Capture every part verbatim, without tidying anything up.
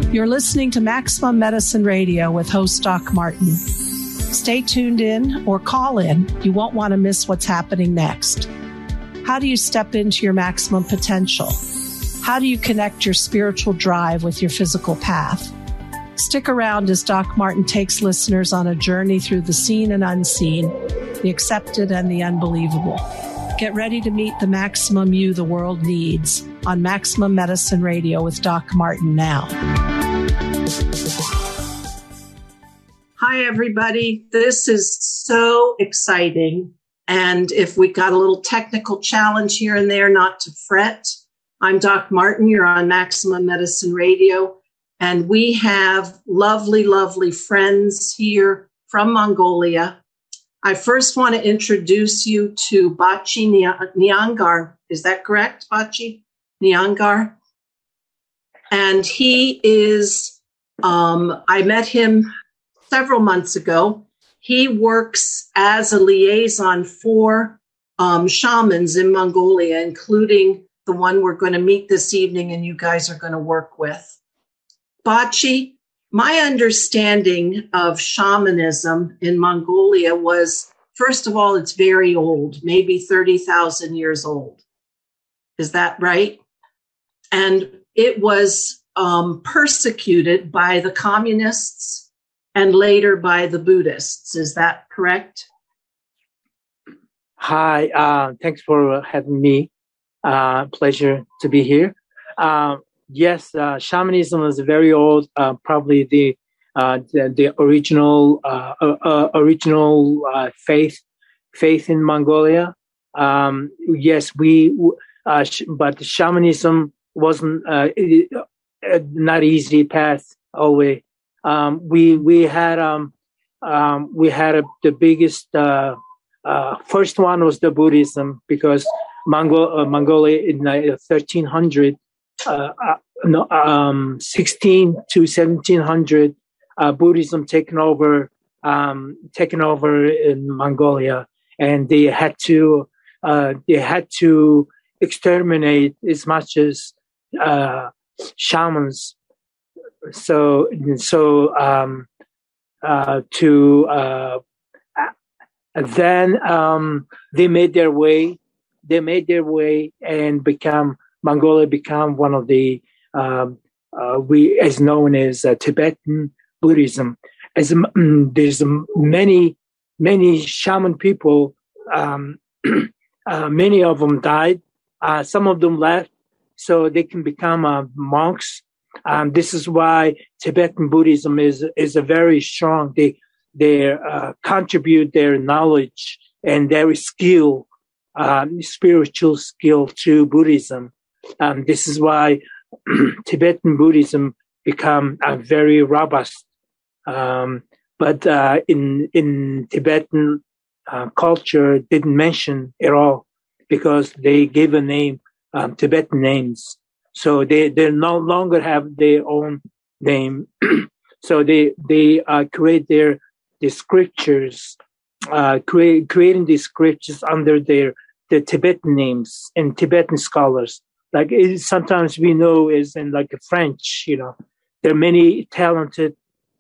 You're listening to Maximum Medicine Radio with host Doc Martin. Stay tuned in or call in. You won't want to miss what's happening next. How do you step into your maximum potential? How do you connect your spiritual drive with your physical path? Stick around as Doc Martin takes listeners on a journey through the seen and unseen, the accepted and the unbelievable. Get ready to meet the maximum you the world needs on Maximum Medicine Radio with Doc Martin now. Hi, everybody. This is so exciting. And if we got a little technical challenge here and there, not to fret. I'm Doc Martin. You're on Maximum Medicine Radio. And we have lovely, lovely friends here from Mongolia. I first want to introduce you to Bachi Nyangar. Is that correct, Bachi Nyangar? And he is, um, I met him several months ago. He works as a liaison for um, shamans in Mongolia, including the one we're going to meet this evening and you guys are going to work with. Bachi, my understanding of shamanism in Mongolia was, first of all, it's very old, maybe thirty thousand years old. Is that right? And it was um, persecuted by the communists and later by the Buddhists. Is that correct? Hi, uh, thanks for having me. Uh, pleasure to be here. Uh, yes, uh, shamanism is very old, uh, probably the, uh, the the original uh, uh, original uh, faith faith in Mongolia. Um, yes, we, uh, sh- but shamanism wasn't uh, not easy path always. Um, we we had um, um, we had a, the biggest uh, uh, first one was the Buddhism, because Mongol uh, Mongolia in uh, thirteen hundred, uh, uh, no, um, sixteen to seventeen hundred, uh, Buddhism taken over um, taken over in Mongolia, and they had to uh, they had to exterminate as much as uh, shamans. So, so um, uh, to uh, then um, they made their way. They made their way and become Mongolia become one of the um, uh, we as known as uh, Tibetan Buddhism. As um, there's many many shaman people. Um, uh, many of them died. Uh, some of them left, so they can become uh, monks. Um, this is why Tibetan Buddhism is is a very strong. They they uh, contribute their knowledge and their skill, um, spiritual skill to Buddhism. Um, this is why Tibetan Buddhism become uh, very robust. Um, but uh, in in Tibetan uh, culture, didn't mention at all because they gave a name, um, Tibetan names. So they, they no longer have their own name. So they they uh, create their the scriptures, uh, create, creating these scriptures under their the Tibetan names and Tibetan scholars. Like it, sometimes we know is in like French, you know, there are many talented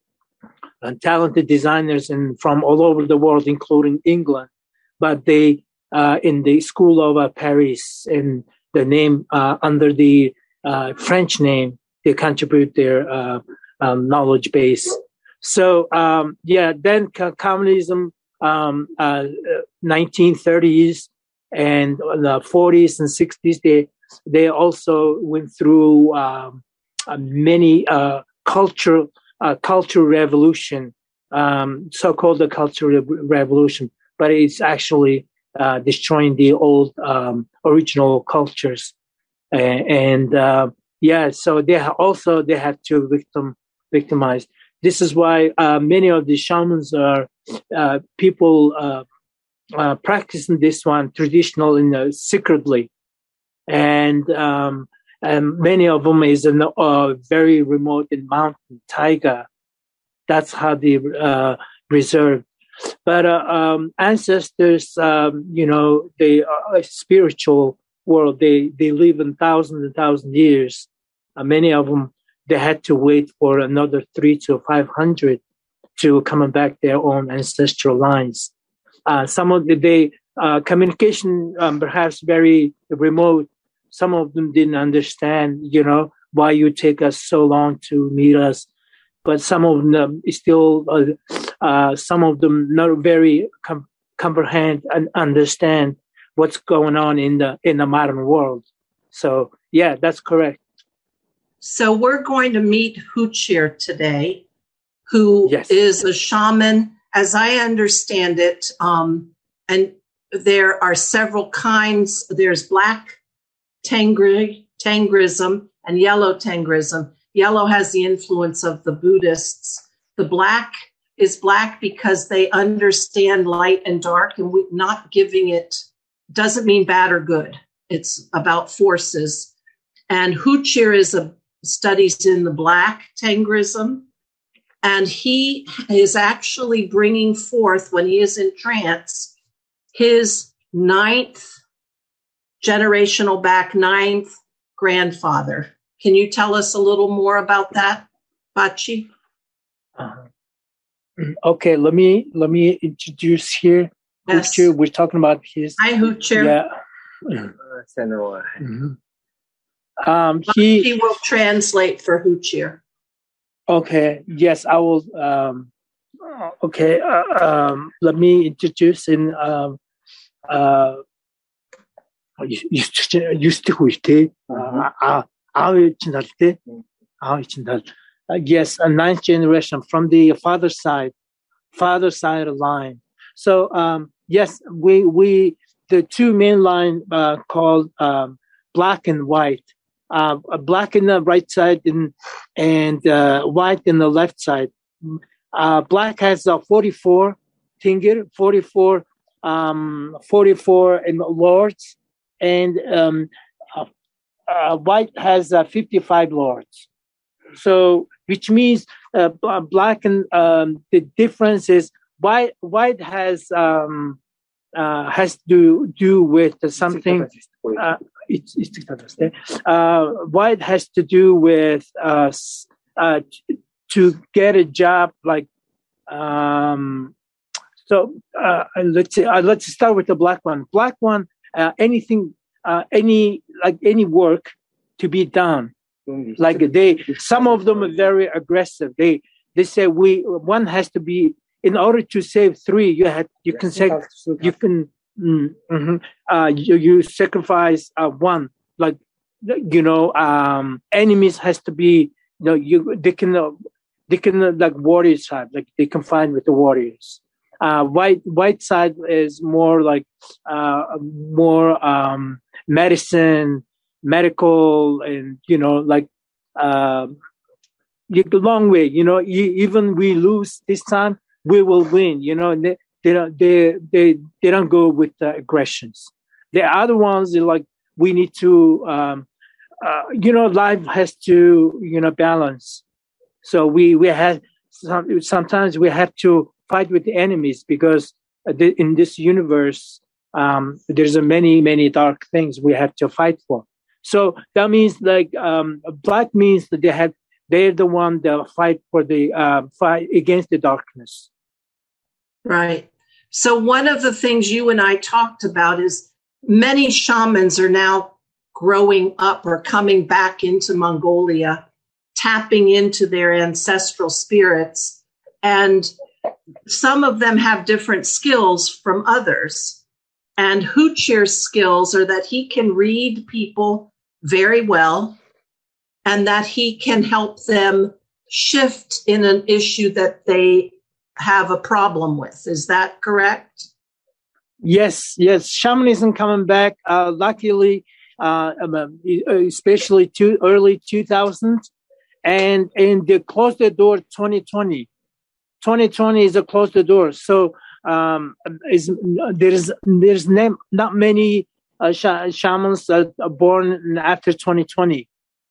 uh, talented designers and from all over the world, including England, but they uh, in the school of uh, Paris and the name uh, under the uh, French name, they contribute their uh, um, knowledge base. So um, yeah, then co- communism, um, uh, nineteen thirties and the forties and sixties, they they also went through um, uh, many uh, cultural uh, cultural revolution, um, so-called the cultural revolution, but it's actually uh, destroying the old um, original cultures. And, and uh, yeah, so they ha- also they have to victim victimize. This is why uh, many of the shamans are uh, people uh, uh, practicing this one traditional in uh, secretly, and um, and many of them is in uh, very remote in mountain taiga. That's how they uh, preserve. But uh, um, ancestors, um, you know, they are a spiritual world. They they live in thousands and thousands of years. Uh, many of them they had to wait for another three to five hundred to come back their own ancestral lines. Uh, some of the they, uh, communication um, perhaps very remote. Some of them didn't understand, you know, why you take us so long to meet us. But some of them still, uh, uh, some of them not very com- comprehend and understand what's going on in the in the modern world. So yeah, that's correct. So we're going to meet Huchir today, who yes. is a shaman, as I understand it. Um, and there are several kinds. There's black Tengri, Tengrism and yellow Tengrism. Yellow has the influence of the Buddhists. The black is black because they understand light and dark, and we, not giving it doesn't mean bad or good. It's about forces. And Huchir is a studies in the black Tengrism, and he is actually bringing forth, when he is in trance, his ninth generational back, ninth grandfather. Can you tell us a little more about that, Bachi? Uh, okay, let me let me introduce here. Yes. Huchir, we're talking about his. Hi, Huchir. Yeah. Mm-hmm. Um, he, he will translate for Huchir. Okay. Yes, I will. Um, okay. Uh, um, let me introduce in. Um, uh, yes, a ninth generation from the father side, father side line. So um, yes, we we the two main line uh, called um, black and white. Uh, black in the right side and and uh, white in the left side. Uh, black has uh, forty-four tingir, forty-four, um, forty-four in lords, and um, uh, uh, white has uh, fifty-five lords. So, which means uh, black and um, the difference is white. White has um, uh, has to do with something. Uh, It's, it's uh, white has to do with uh, uh, to get a job like um, so. Uh, let's say, uh, let's start with the black one. Black one, uh, anything, uh, any like any work to be done. Like they, some of them are very aggressive. They they say we one has to be in order to save three. You had you can say you can. Mm-hmm. Uh, you, you sacrifice uh, one, like you know, um, enemies has to be. You know, you they can uh, they can uh, like warrior side, like they can find with the warriors. Uh, white white side is more like uh, more um, medicine, medical, and you know, like uh, the long way. You know, even we lose this time, we will win. You know. And they, They don't, they, they, they don't go with uh, aggressions. The other ones are like, we need to, um, uh, you know, life has to, you know, balance. So we, we have, some, sometimes we have to fight with the enemies because in this universe, um, there's a many, many dark things we have to fight for. So that means like, um, black means that they have, they're the one that fight for the, uh, fight against the darkness. Right. So one of the things you and I talked about is many shamans are now growing up or coming back into Mongolia, tapping into their ancestral spirits. And some of them have different skills from others. And Huchir's skills are that he can read people very well and that he can help them shift in an issue that they have a problem with. Is that correct? Yes, yes. Shamanism coming back. Uh, luckily, uh, especially to early two thousands, and and they closed the door twenty twenty. twenty twenty is a close the door. So um, is there's there's not, not many uh, sh- shamans that are born after twenty twenty.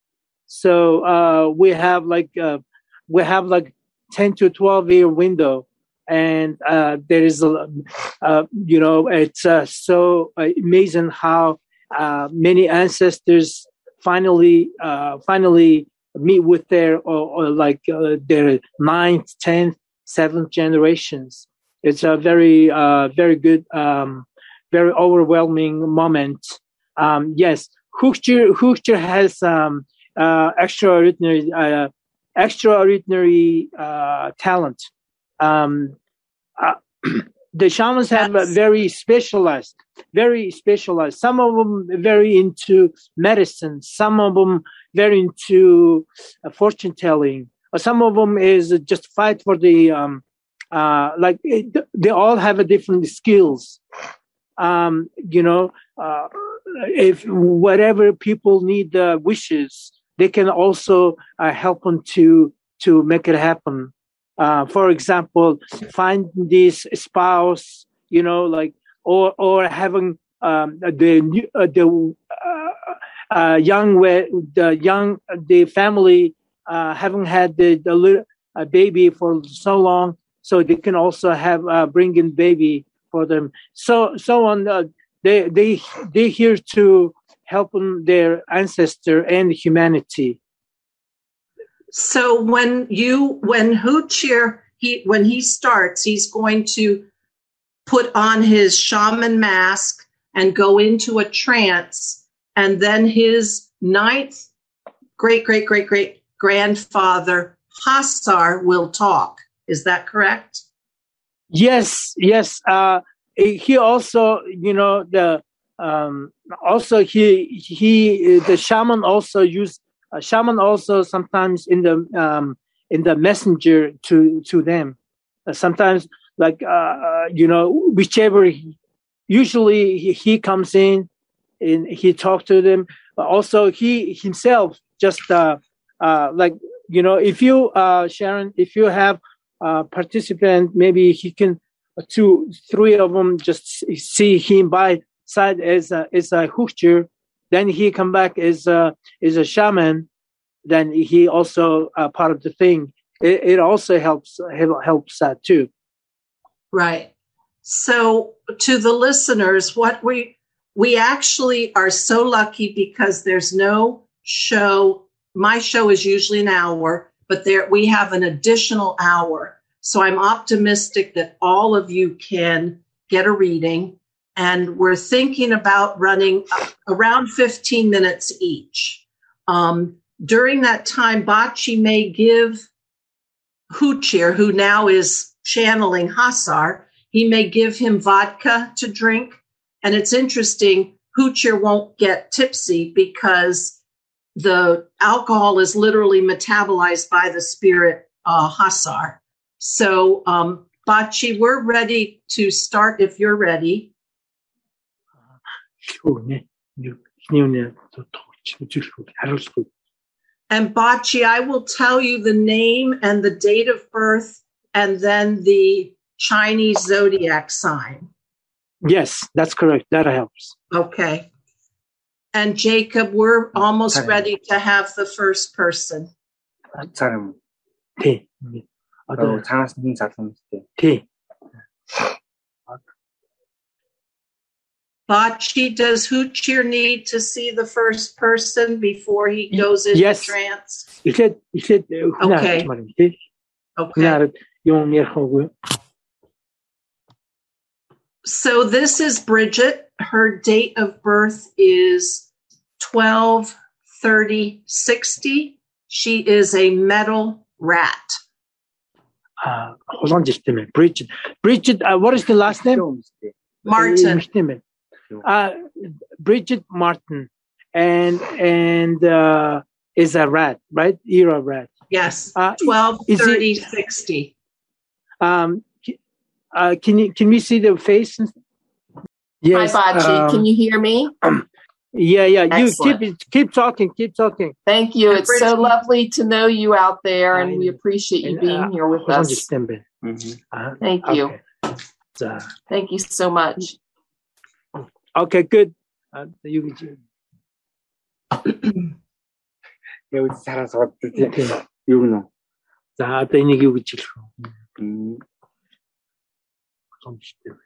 So uh, we have like uh, we have like ten to twelve year window, and uh, there is a uh, you know it's uh, so amazing how uh, many ancestors finally uh, finally meet with their or, or like uh, their ninth, tenth, seventh generations. It's a very uh, very good, um, very overwhelming moment. Um, yes, Hookshire Hookshire has um, uh, extraordinary uh, extraordinary uh, talent. Um, uh, the shamans have a very specialized, very specialized. Some of them very into medicine. Some of them very into uh, fortune telling. Some of them is just fight for the um, uh, like it, they all have a different skills. Um, you know, uh, if whatever people need uh, wishes, they can also uh, help them to to make it happen. Uh, for example, find this spouse, you know, like, or or having um, the uh, the uh, uh, young the young the family uh, haven't had the, the little uh, baby for so long, so they can also have uh, bring in baby for them. So so on. Uh, they they they here to help them, their ancestor and humanity. So when you, when Hookshire, he, when he starts, he's going to put on his shaman mask and go into a trance. And then his ninth great, great, great, great grandfather, Hassar, will talk. Is that correct? Yes, yes. Uh, he also, you know, the, um, also he, he, the shaman also used, Uh, shaman also sometimes in the um, in the messenger to to them. Uh, sometimes like uh, uh, you know, whichever he, usually he, he comes in and he talks to them. But also he himself just uh, uh, like you know, if you uh, Sharon, if you have a participant, maybe he can uh, two three of them just see him by side as a as a Hookshire. Then he come back as a, as a shaman. Then he also uh, part of the thing. It, it also helps helps that too. Right. So to the listeners, what we we actually are so lucky because there's no show. My show is usually an hour, but there we have an additional hour. So I'm optimistic that all of you can get a reading. And we're thinking about running around fifteen minutes each. Um, during that time, Bachi may give Hookshire, who now is channeling Hassar, he may give him vodka to drink. And it's interesting, Hookshire won't get tipsy because the alcohol is literally metabolized by the spirit uh, Hassar. So, um, Bachi, we're ready to start if you're ready. And Bachi, I will tell you the name and the date of birth and then the Chinese zodiac sign. Yes, that's correct. That helps. Okay. And Jacob, we're almost ready to have the first person. T. T. Bachi, does Hookshire need to see the first person before he goes into yes. trance? Okay. Okay. Okay. So this is Bridget. Her date of birth is twelve thirty sixty. She is a metal rat. Uh, hold on just a minute. Bridget. Bridget, uh, what is the last name? Martin. Uh, Bridget Martin, and and uh, is a rat, right? You're a rat. Yes. Uh, twelve thirty sixty. Um, uh, can you can we see the face? Yes. Hi, Bachi. Um, can you hear me? Yeah, yeah. Excellent. You keep keep talking, keep talking. Thank you. And it's Bridget, so lovely to know you out there, and we appreciate you and, being uh, here with us. Mm-hmm. Uh, Thank you. Okay. Uh, Thank you so much. Okay, good. Uh, you. 여기 살아서 어떻게 유노. 자, 어떤 얘기 우리 지금. 음.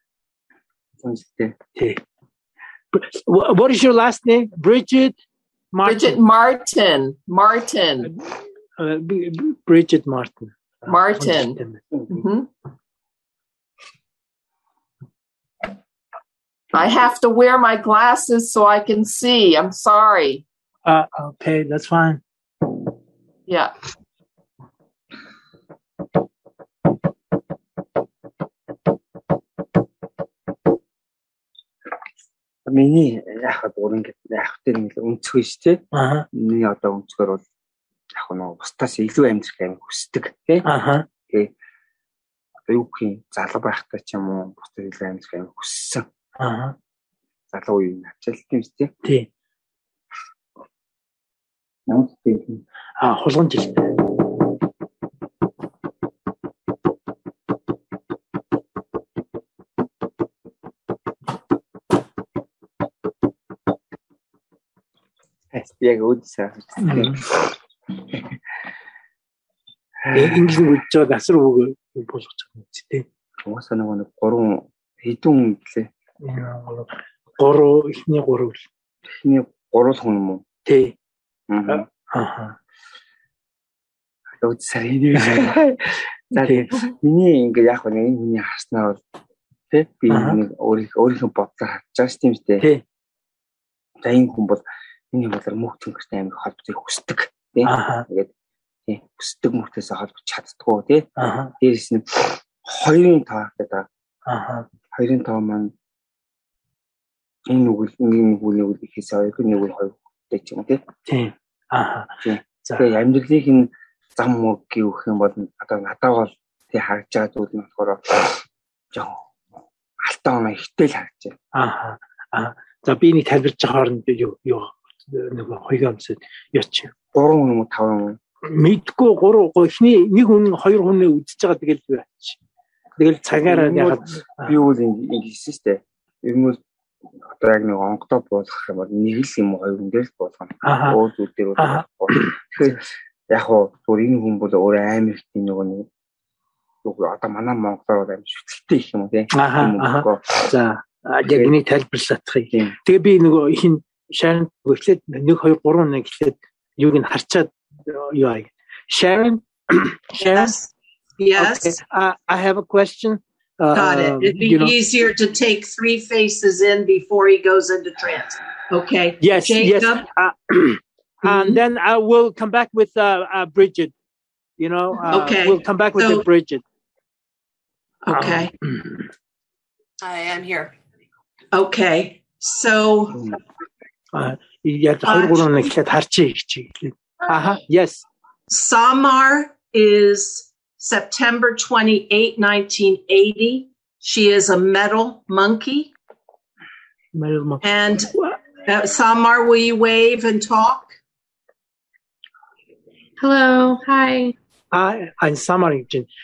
What is your last name? Bridget? Bridget Martin. Martin. Uh, Bridget Martin. Martin. Mm-hmm. I have to wear my glasses so I can see. I'm sorry. Uh, okay, that's fine. Yeah. Миний яг бол ингээд яг тэр нэг өнцгөө шүү дээ. Аа. Миний одоо өнцгөр бол яг нэг бусдаас илүү амьдрах юм хүсдэг тий. Аа. Тэгээ одоо юу гэх юм залуу байхдаа ч юм уу бусдаас илүү амьдрах юм хүссэн. Аа. Залуу үеийн ачаал тийм шүү дээ. Тий. Ямар тийм Аа, хулган жилтэй. яг үдсаа. Ингэж үдж байгаа асар үг болгож байгаа юм чи тий. Уусаа нэг гурван хэдэн гэлээ. Гурав ихний гурав. Ихний гурван хүн юм уу? Тий. Аа. Аа. Үдсаа энэ. За миний ингээ яг нэг энэ хүний харснаа бол тий би нэг өөрийнхөө өөрийнхөө бодлоо харж байгаа шүү дээ тий. Тий. За энэ хүн бол миний бодлоор мөнх төнгөртэй амиг холбоцыг хүсдэг тий. Тэгээд тий хүсдэг мөнхөөсөө холбож чаддгүй тий. Дээрээс нь хоёрын тоо гэдэг. Аа. Хоёрын тоо маань энэ нүгэл нэг нүгэл ихээсээ хоёр нэг хоёр гэдэг ч юм тий. Тий. Аа. За амьдралыг нь зам мөг гэх юм бол одоо надад бол тий харж байгаа зүйл нь болохоор жоо алтан оноо ихтэй л харж байна. Аа. За би нэг тайлбарч байгаа хооронд юу юу нэг хоёрын өмсөд яач. Гурван хүн юм уу таван хүн? Мэдгүй гурав ихний нэг хүн хоёр хүнээ үдчихэж байгаа тэгэл юу аач. Тэгэл цагаараа яхад би үл ингэ хийсэн шүү дээ. Ер нь одоо яг нэг онгодоо буулгах юм бол нэг л юм хоёр хүн дээр л буулгана. Өөр зүйл дээр бол. Тэгэхээр яг хоо зүгээр энэ хүн бол өөрөө амар их тийм нөгөө нэг одоо манай Монголоор амар шүтэлтэй их юм уу тий. За яг нэг тайлбарлах юм. Тэгээ би нөгөө ихэнх Sharon гэхлээр нэг хоёр гурван нэг гэхлээр юуг нь харчаад юу аа. Sharon Sharon Yes. Okay. Uh, I have a question. Uh, Got it. It'd be know. easier to take three faces in before he goes into trance. Okay. Yes, Jacob? yes. Uh, mm-hmm. And then I will come back with uh, uh, Bridget. You know, uh, okay. We'll come back with so, the Bridget. Okay. Um, I am here. Okay. So. Uh, uh, yes. Samar is September twenty-eighth, nineteen eighty. She is a metal monkey. Metal monkey. And uh, Samar, will you wave and talk? Hello. Hi. Hi, I'm Samar.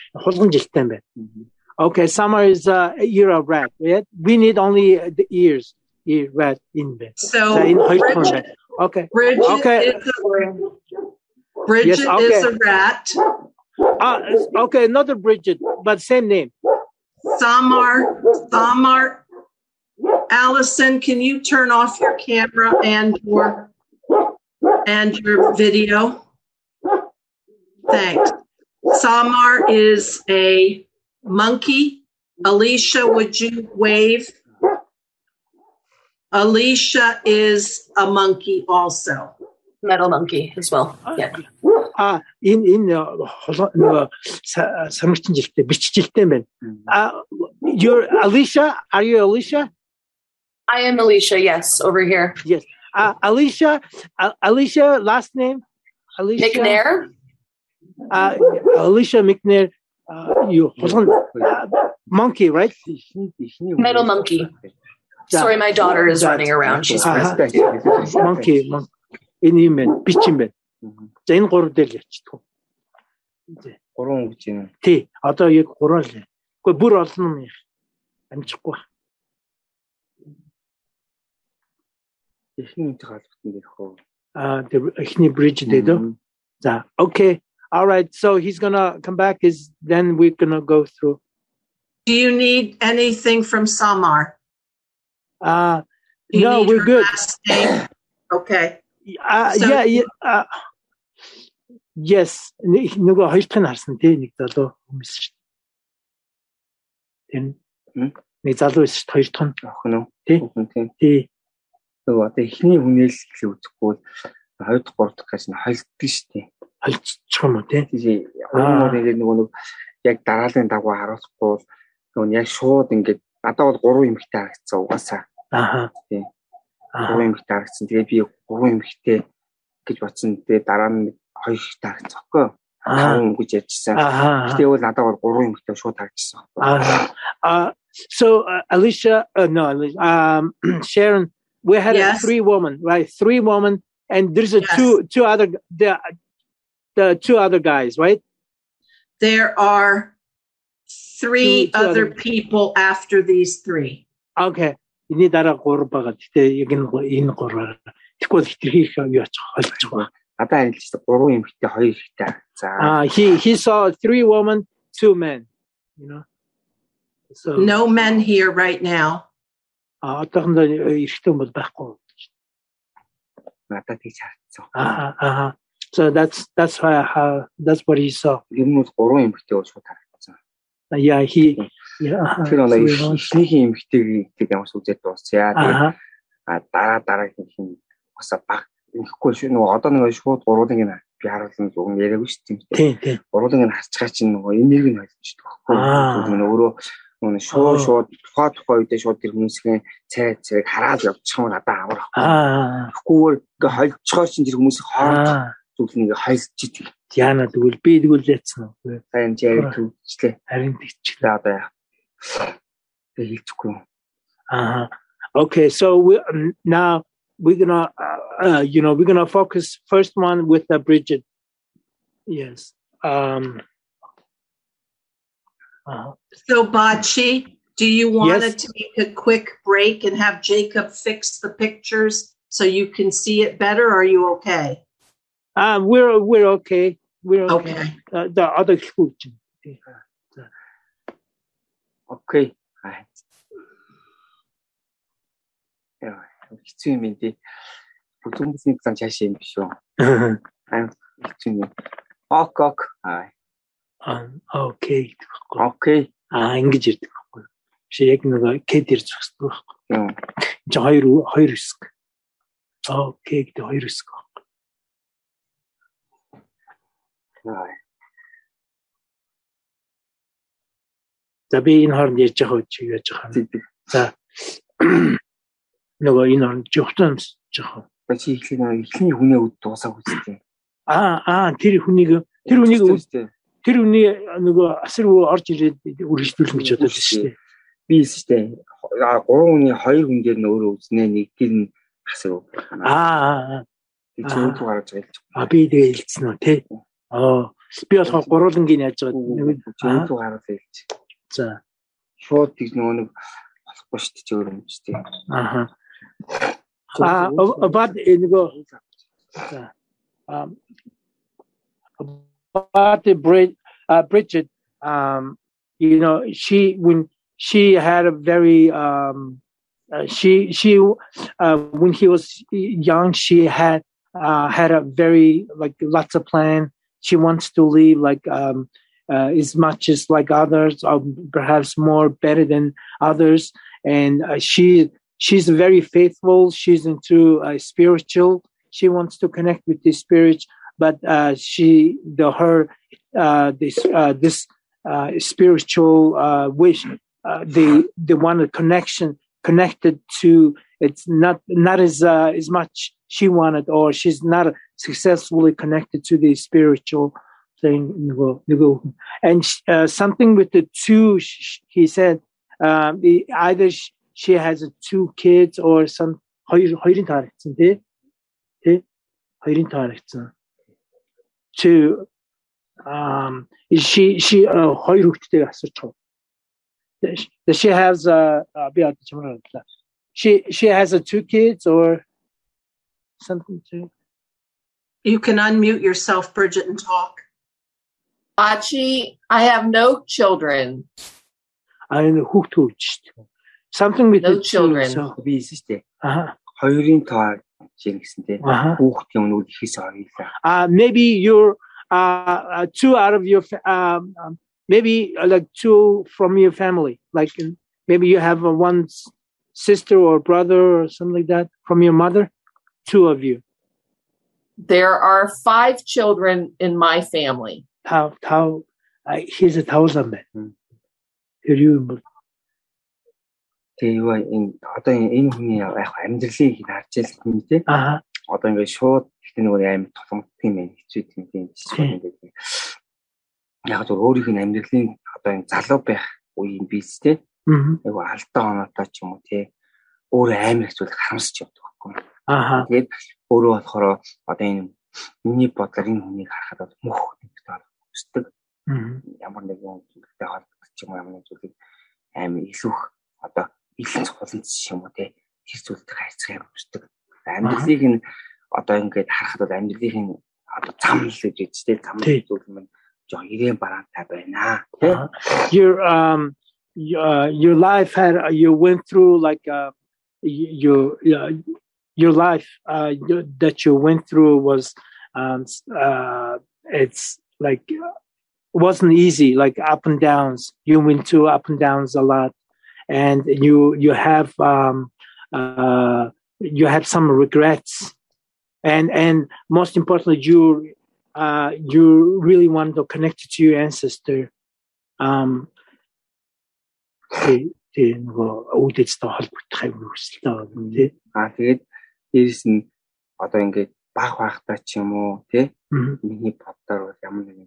Okay, Samar is uh, ear of rat. We need only the ears. Ear rat in bed. So, so in Bridget, okay. Bridget, okay. Is, a, Bridget yes, okay. is a rat. Uh, okay, not a Bridget, but same name. Samar, Samar, Allison, can you turn off your camera and your and your video? Thanks. Samar is a monkey. Alicia, would you wave? Alicia is a monkey also. Metal monkey as well. Yeah. Ah, in in самарчин жилтэй бичиж жилтэй байна. Ah, you're Alicia? Are you Alicia? I am Alicia. Yes, over here. Yes. Uh, Alicia, uh, Alicia, last name? Alicia McNair. Uh, Alicia McNair. Uh, you uh, monkey, right? Metal monkey. Sorry, my daughter is running around. She's uh-huh. monkey, monkey. Энэ юм байна, бич юм байна. За энэ гурав дээр л ячдаг. Гурван гэж юм. Тий, одоо яг гурван л. Гэхдээ бүр олон юм амжихгүй. Эхний үнтэй халбартан дээрх үү? Аа, эхний bridge дээр дөө. За, okay. All right. So he's going to come back is then we're going to go through. Do you need anything from Samar? Uh no, we're good. Okay. Uh, so, yeah, yeah. Uh, yes. Нөгөө хоёр дахь нь харсан тий нэг залуу хүмүүс шүү дээ. Тэр нэг залуу биш хоёр дахь нь охин уу? Тий. Тий. Нөгөө одоо эхний хүнээс л үзэхгүй хоёр дахь гурав дахь гэж нь хойлддог шүү дээ. Хойлчих юм уу тий? Тий. Өөрөө ингээд нөгөө нэг яг дараалын дагуу харуулахгүй нөгөө яг шууд ингээд надад бол гурван эмэгтэй харагдсан угаасаа. Аха. Тий. Гурван эмэгтэй харагдсан. Тэгээ би гурван эмэгтэй гэж бодсон. Тэгээ дараа нь хоёр ихтэй харагдсан байхгүй юу? Аа гэж ярьжсэн. Гэтэ бол надад бол гурван эмэгтэй шууд харагдсан. Аа. So uh, Alicia, uh, no, um, Sharon, we had yes. three women, right? Three women, and there's a yes. two two other the the two other guys, right? There are three two, two other, other people after these three. Okay. Ini дараа гурав байгаа. Гэтэ яг энэ гурав. Тэгвэл хитрхийх юу ач холж байгаа. Надад харилж та гурван эмэгтэй хоёр ихтэй. За. Ah, he he saw three women, two men, you know. So no men here right now. А одоохондоо эрэгтэй бол байхгүй. Надад тийч харагдсан. Аа аа. So that's that's why how that's what he saw. Ер нь бол гурван эмэгтэй бол шууд харагдсан. Yeah, he yeah. Тэр нэг ихнийхээ эмэгтэйг ямарс үзээд дуусчаа. Тэгээд дараа дараагийн хин бас баг ихгүй шүү. Нөгөө одоо нэг шууд гурван ингэ би харуулсан зүг яриаггүй шүү дээ. Тийм тийм. Гурван ингэ харцгаа чинь нөгөө энийг нь ойлгож байгаа байхгүй. Өөрөө нөгөө шууд шууд тухай тухай үедээ шууд тэр хүмүүсийн цай цайг хараад явчих юм надад амар. Аа. Тэгэхгүй ингээ хольцохоо чинь тэр хүмүүсийн хооронд зүг нэг хайлж идэг. Яна тэгвэл би тэгвэл яцсан уу? Сайн яг төвчлээ. Харин тэгчлээ одоо яа. Тэг хэлчихгүй. Аа. Okay, so we um, now we're gonna uh, uh, you know we're gonna focus first one with uh, Bridget. Yes. Um. Uh, so Bachi, do you want yes. to take a quick break and have Jacob fix the pictures so you can see it better? Or are you okay? Uh, we're we're okay. We're okay. okay. Uh, the other coach. Okay. Yeah, хэцүү юм дээ. Бүтээмжийн зам цааш юм биш үү? Аа. Хэцүү юм. Ок ок. Аа. Okay. Okay. Аа, ингэж ярьдаг байхгүй. Биш яг нэг кэдэр зогсдог байхгүй. Юм. Чи хоёр хоёр хэсэг. Okay гэдэг хоёр хэсэг байхгүй. Аа. За би энэ хооронд ярьж байгаа чи яаж байгаа юм. За. Нөгөө энэ хооронд жохтон жоохон. Бачи ихний ихний хүний үд дуусаагүй зү. Аа аа тэр хүнийг тэр хүнийг тэр хүний нөгөө асар руу орж ирээд үргэлжлүүлнэ гэж бодож байна шүү дээ. Би шүү дээ. Гурван хүний хоёр хүн дээр нь өөрөө үзнэ нэг тэр нь асар. Аа. Би зөвхөн гаргаж хэлж. А би тэгээ хэлсэн үү те. Аа. Би болохоор гурвангийн яаж байгаа нэг зөвхөн гаргаж хэлж. За. Шууд тийм нөгөө нэг болохгүй шүү дээ өөр юм шүү дээ. Аа. Ah, about нөгөө um about the Brid uh, Bridget, um, you know, she when she had a very um, uh, she she uh, when he was young, she had uh, had a very like lots of plan. She wants to live like um, uh, as much as like others, or perhaps more better than others, and uh, she. She's very faithful. She's into uh, spiritual. She wants to connect with the spirit, but uh, she, the her, uh, this uh, this uh, spiritual uh, wish, uh, the the one connection connected to. It's not not as uh, as much she wanted, or she's not successfully connected to the spiritual thing. And uh, something with the two, he said, um, the, either. She, She has two kids or some хоёр хоёрын таарсан тий. Тий. Хоёрын таарсан. Two um she she uh, хоёр хүүхэдтэй асууж байгаа. She has uh би одоо чамраа. She she has a two kids or something too. You can unmute yourself, Bridget, and talk. Achi, I have no children. I know хүүхдүүд шүү дээ. Something with no the children. So би шүү дээ. Аа. Хоёрын тоо Uh, maybe you're uh, uh, two out of your um, um, maybe uh, like two from your family, like maybe you have uh, one sister or brother or something like that from your mother. Two of you. There are five children in my family. How how uh, here's a thousand men. Here you. Тэгээ юу энэ одоо энэ хүний яг амьдралыг харж ялах юм тий. Аа. Одоо ингээд шууд ихтэй нөгөө амар толгомдох юм байна. Хэцүү юм тийм чинь. Яг зөв өөрийнх нь амьдралын одоо энэ залуу байх үеийн биз тий. Аа. Айгу алдаа оноотой ч юм уу тий. Өөр амар хэцүү харамсч явдаг байхгүй. Аа. Тэгээд өөрөө болохоор одоо энэ миний бодлоор энэ хүнийг харахад мөх гэдэг хүсдэг. Аа. Ямар нэгэн зүйлтэй холбогдож юм ямар нэг зүйлийг амар илүүх одоо илэн цохолсон юм уу те тэр зүйлтэй хайцгаа хүсдэг. Амьдралыг нь одоо ингээд харахад амьдралыг нь одоо зам л гэж үзтэй зам зүйл юм жоо ирээн бараантай байна те. Your um uh, your life had uh, you went through like uh your uh, your life uh your, that you went through was um uh it's like wasn't easy, like up and downs. You went through up and downs a lot. And you you have um, uh, you had some regrets, and and most importantly, you uh, you really wanted to connect to your ancestor. Um, А тэгээд дээрс нь одоо ингээд баг багтаа ч юм уу тий миний боддоор ямар нэгэн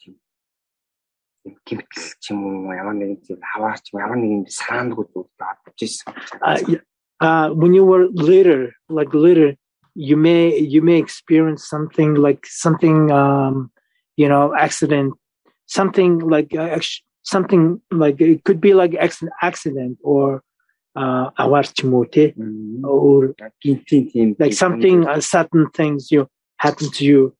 Uh, when you were later, like later, you may you may experience something like something, um, you know, accident, something like uh, something like it could be like accident, accident or uh, or like something, uh, certain things you happen to you.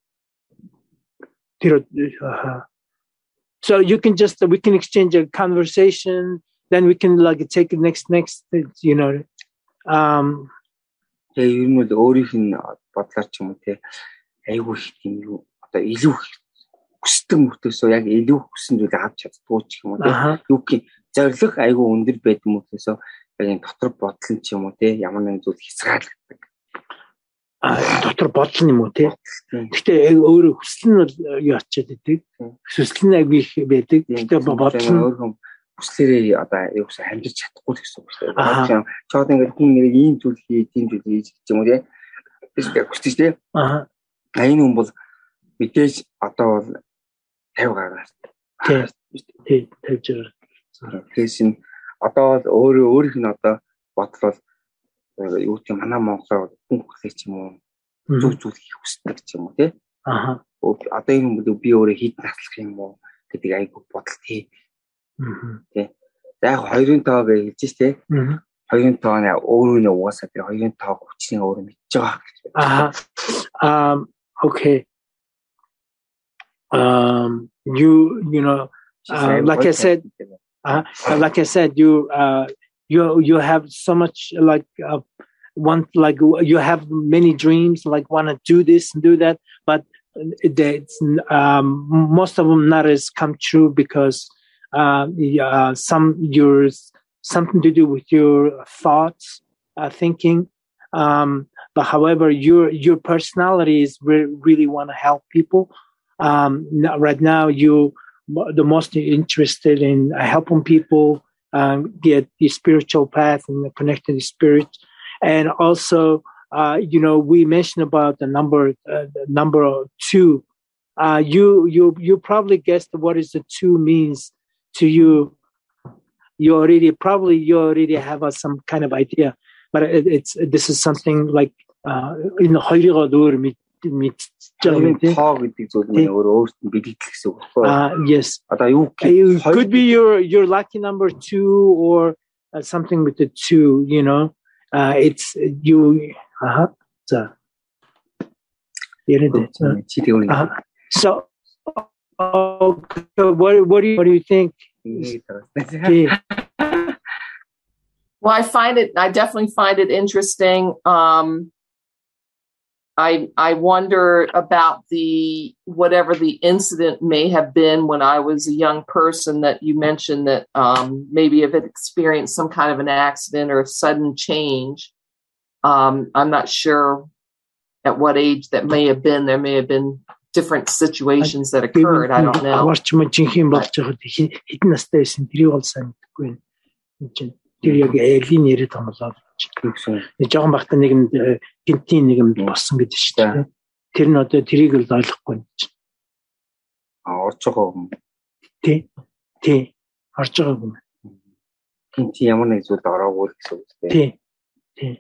Uh, So you can just we can exchange a conversation, then we can like take it next next you know. Um Тэгээ ер нь бол өөрийнх нь бодлоор ч юм уу те айгүй их юм юу одоо илүү хүсдэг мөртөөсөө яг илүү хүссэн зүйл авч чаддгүй ч юм уу те юу гэх зориг айгүй өндөр байдаг мөртөөсөө яг энэ дотор бодол нь ч юм уу те ямар нэгэн зүйл хязгаарлагддаг. А дотор бодол юм уу те. Гэхдээ өөрөө хүсэл нь юу ачаад идэг. Хүсэл нь аягүй их байдаг. Гэхдээ бодол нь өөрөө хүслээрээ одоо юу гэсэн хамжиж чадахгүй гэсэн үг шүү дээ. Чод ингээд хүн нэр ийм зүйл хий, тийм зүйл хийж гэж юм уу те. Тэстэй хүсэж те. Аа. Энэ хүн бол мэдээж одоо бол тавь гараад. Тий, тавьж байгаа. Тэгээс нь одоо өөрөө өөрийнх нь одоо бодлол юу ч манай Монголоор хүн хүлээж ч юм уу зүг зүг хийх хүсдэг ч юм уу тий. Аа. Одоо энэ юм би өөрөө хийд наслах юм уу гэдэг айгүй бодол тий. Аа. Тий. За яг хоёрын тоо гэж хэлж тий. Аа. Хоёрын тоо нь өөрөө нь угаасаа тэр хоёрын тоо хүчний өөрөө мэдж байгаа гэж. Аа. Um okay. Um you you know uh, like I said uh, like I said you uh You you have so much like uh, want like you have many dreams like want to do this and do that, but it's um, most of them not as come true because uh, uh, some yours something to do with your thoughts, uh, thinking. Um, but however, your your personality is re- really want to help people. Um, right now, you the most interested in helping people. Um, get the spiritual path and connecting the spirit, and also, uh, you know, we mentioned about the number, uh, the number of two. Uh, you, you, you probably guessed what is the two means to you. You already probably you already have uh, some kind of idea, but it, it's this is something like uh, in the holy Uh, yes. It could be your your lucky number two or uh, something with the two. You know, uh, it's you. Uh-huh. So, uh-huh. So, okay, what what do you what do you think? Well, I find it. I definitely find it interesting. Um, I I wonder about the whatever the incident may have been when I was a young person that you mentioned that um, maybe if it experienced some kind of an accident or a sudden change. Um, I'm not sure at what age that may have been. There may have been different situations that occurred. I don't know. Тэр яг элийн нэрэд томлоо. Жохон багтаа нэгэнд гинтийн нэгэнд болсон гэж шүү дээ. Тэр нь одоо тэрийг л ойлгохгүй юм чинь. А орж байгаа юм. Тий. Тий. Орж байгаа юм. Гинти ямар нэг зүйл ороогүй гэсэн үг дээ. Тий. Тий.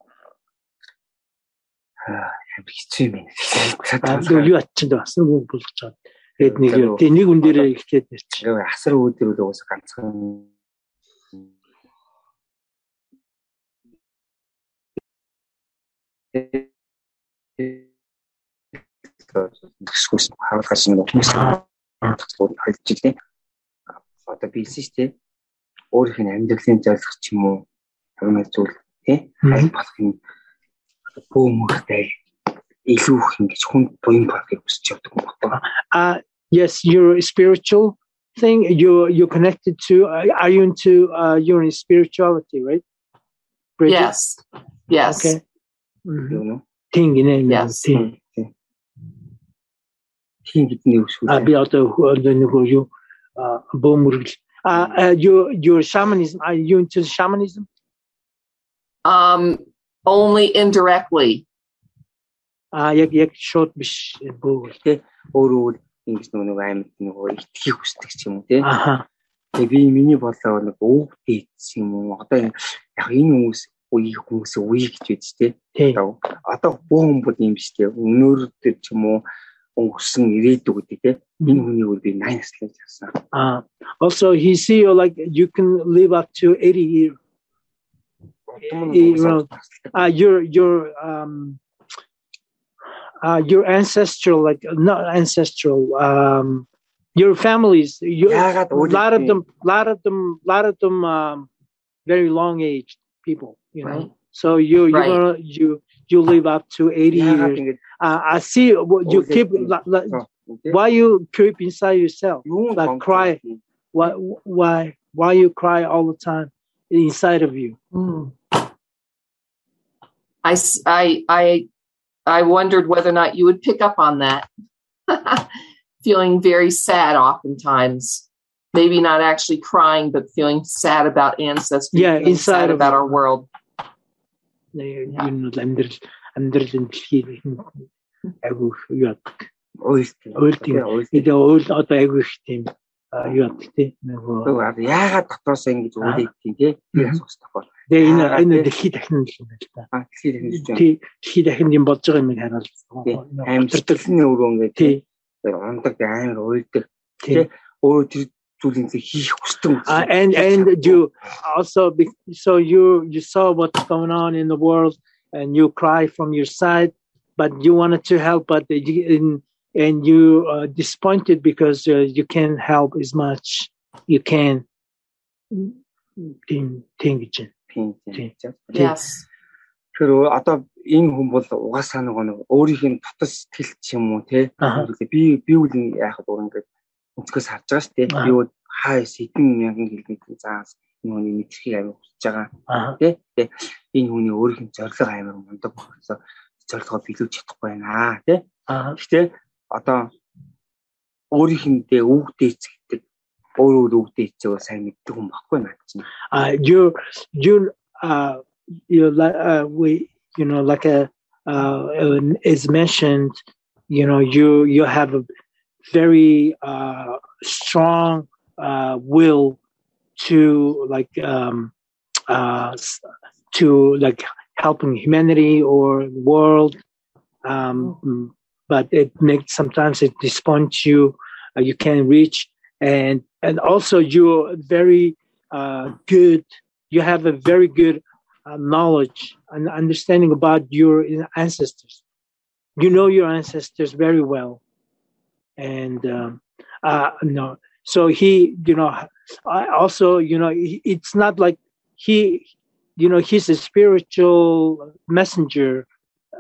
Аа, хэцүү юм. Садаа юу ачиж басан үг болж байгаа. Тэгээд нэг тий нэг үн дээрээ ихгээд чи. Асар үүдэр үл уус ганцхан дискус хаалгаас нэг хүмүүс хэлж илээ. Одоо билсэн шүү дээ. Өөрийнх нь амьдралын зорилго ч юм уу хамгийн зүйл тий аль болох юм бөөмөртэй илүү их ингэж хүнд буян болохыг хүсэж явдаг юм байна. Ah, yes, your spiritual thing you you connected to uh, are you into uh, your spirituality, right? Bridget? Yes. Yes. Okay. Mm-hmm. Thing in it. Yes. Thing. Thing гэдний үгс үү? А би одоо нөгөө юу бөөмөрл а your your shamanism, are you into shamanism? Um only indirectly. А яг яг шууд биш бөөгөл тэ өөрөө ингэж нөгөө аймаг нөгөө итгэхийг хүсдэг ч юм уу тэ. Аха. Тэгээ би миний болоо нэг өвөг дээдс юм уу одоо яг энэ хүмүүс үе хүмүүс үе гэж үз тэ. Одоо бүх хүмүүс юм биш тэ. Өнөөр ч юм уу өнгөрсөн ирээдүг гэдэг тэ. Энэ хүний үл би nine наслаж явсан. Ah, also he see you like you can live up to eighty years. Ah, your your um uh your ancestral like not ancestral um your families you a lot of them lot of them lot of them um very long aged people, you know. Right. So you you right. gonna, you you live up to eighty years. Uh, I see what you keep like, like, why you keep inside yourself like cry why why why you cry all the time inside of you. Mm. I I I I wondered whether or not you would pick up on that. Feeling very sad oftentimes. Maybe not actually crying, but feeling sad about ancestors. Yeah, inside sad about our world. You know, амьдрал амьдрал дэлхий айгуу юу яадаг. Ойлтын гэдэг ойл одоо айгуу их тийм юу яадаг тийм нөгөө яагаад дотоосоо ингэж үйлдэх тийм тий асуух тохиол. Тэгээ энэ энэ дэлхий дахин л юм байна л да. Аа дэлхий дахин гэж байна. Тий дэлхий дахин юм болж байгаа юм хараал. Амьдталны өрөө ингээд тий ундаг амар уйлдаг тий өөрөө тэр зүйлийг хийх хүсдэг. And and you also so you you saw what's going on in the world and you cry from your side, but you wanted to help, but in and you are disappointed because uh, you can't help as much you can. Ting ting Yes. Тэр одоо энэ хүн бол угаасаа нэг өөрийнх нь дотор сэтгэл ч юм уу те би би үл яахад өөр ингээд өнцгөөс харж байгаа шүү дээ. Би бол хаа сэдэн мянган хэлбэрийн заас энэ хүний мэдрхийг амин хүсэж байгаа те. Тэгээ энэ хүний өөрийнх нь зорилго амин мундаг болсон зорилгоо биелүүлж чадахгүй байна те. Гэхдээ одоо өөрийнх нь дэ өвгдээ эцэгдэг өөрөө өвгдөө эцэгээ сайн мэддэг хүн баггүй наад чинь. А you you uh you like uh, we you know like a uh is mentioned, you know, you you have a very uh strong uh will to like um uh to like helping humanity or the world, um but it makes sometimes it disappoints you, uh, you can't reach, and and also you're very uh good, you have a very good Uh, knowledge and understanding about your ancestors. You know your ancestors very well, and um, uh, no. So he, you know, I also, you know, it's not like he, you know, he's a spiritual messenger uh,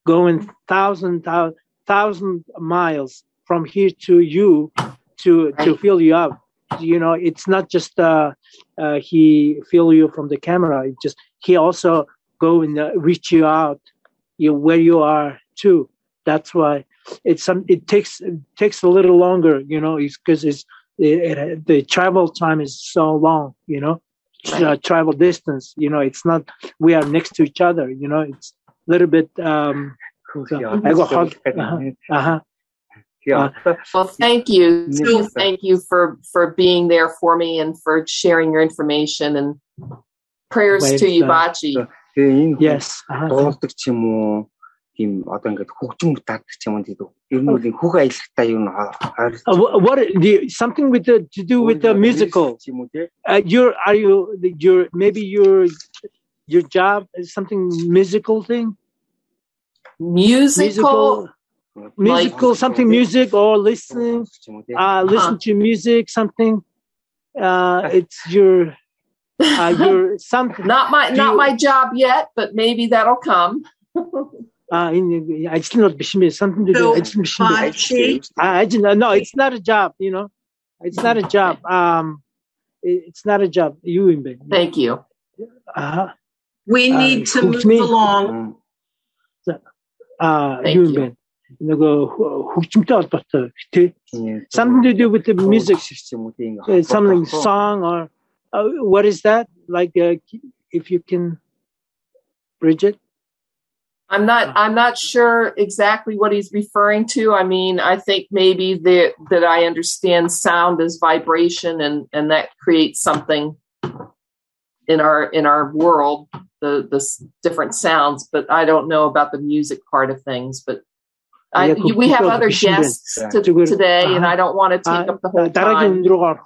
going thousand, thousand, thousand miles from here to you to to fill you up. You know, it's not just uh, uh, he fill you from the camera. It just he also go and uh, reach you out, you know, where you are too. That's why it's some. It takes it takes a little longer. You know, it's because it's it, it, the travel time is so long. You know, uh, travel distance. You know, it's not we are next to each other. You know, it's a little bit. Um, uh huh. Yeah. Well, thank you. So thank you for, for being there for me and for sharing your information, and prayers Wait, to you, uh, Bachi. Yes. Дуулдаг ч юм уу, тийм одоо ингээд хөгжим татдаг ч юм уу. Ер нь үл хүүхэн аялахтай юу н What something with the to do with the musical? Uh, you're are you your maybe your your job is something musical thing? Musical. musical Musical, like, something music or listening, uh, listen uh-huh. to music, something. Uh, it's your, uh, your something. Not my, not you, my job yet, but maybe that'll come. uh, in, I just not something to do. I just, I just, no, it's not a job. You know, it's not a job. Um, it's not a job. You in bed. Thank you. Uh, we need uh, to move me. along. Uh, you in bed. Something to do with the music, uh, something song or uh, what is that? Like, uh, if you can, Bridget. I'm not. I'm not sure exactly what he's referring to. I mean, I think maybe that that I understand sound as vibration, and, and that creates something in our in our world, the the different sounds. But I don't know about the music part of things, but. I, we have other guests to, today, and I don't want to take up the whole time.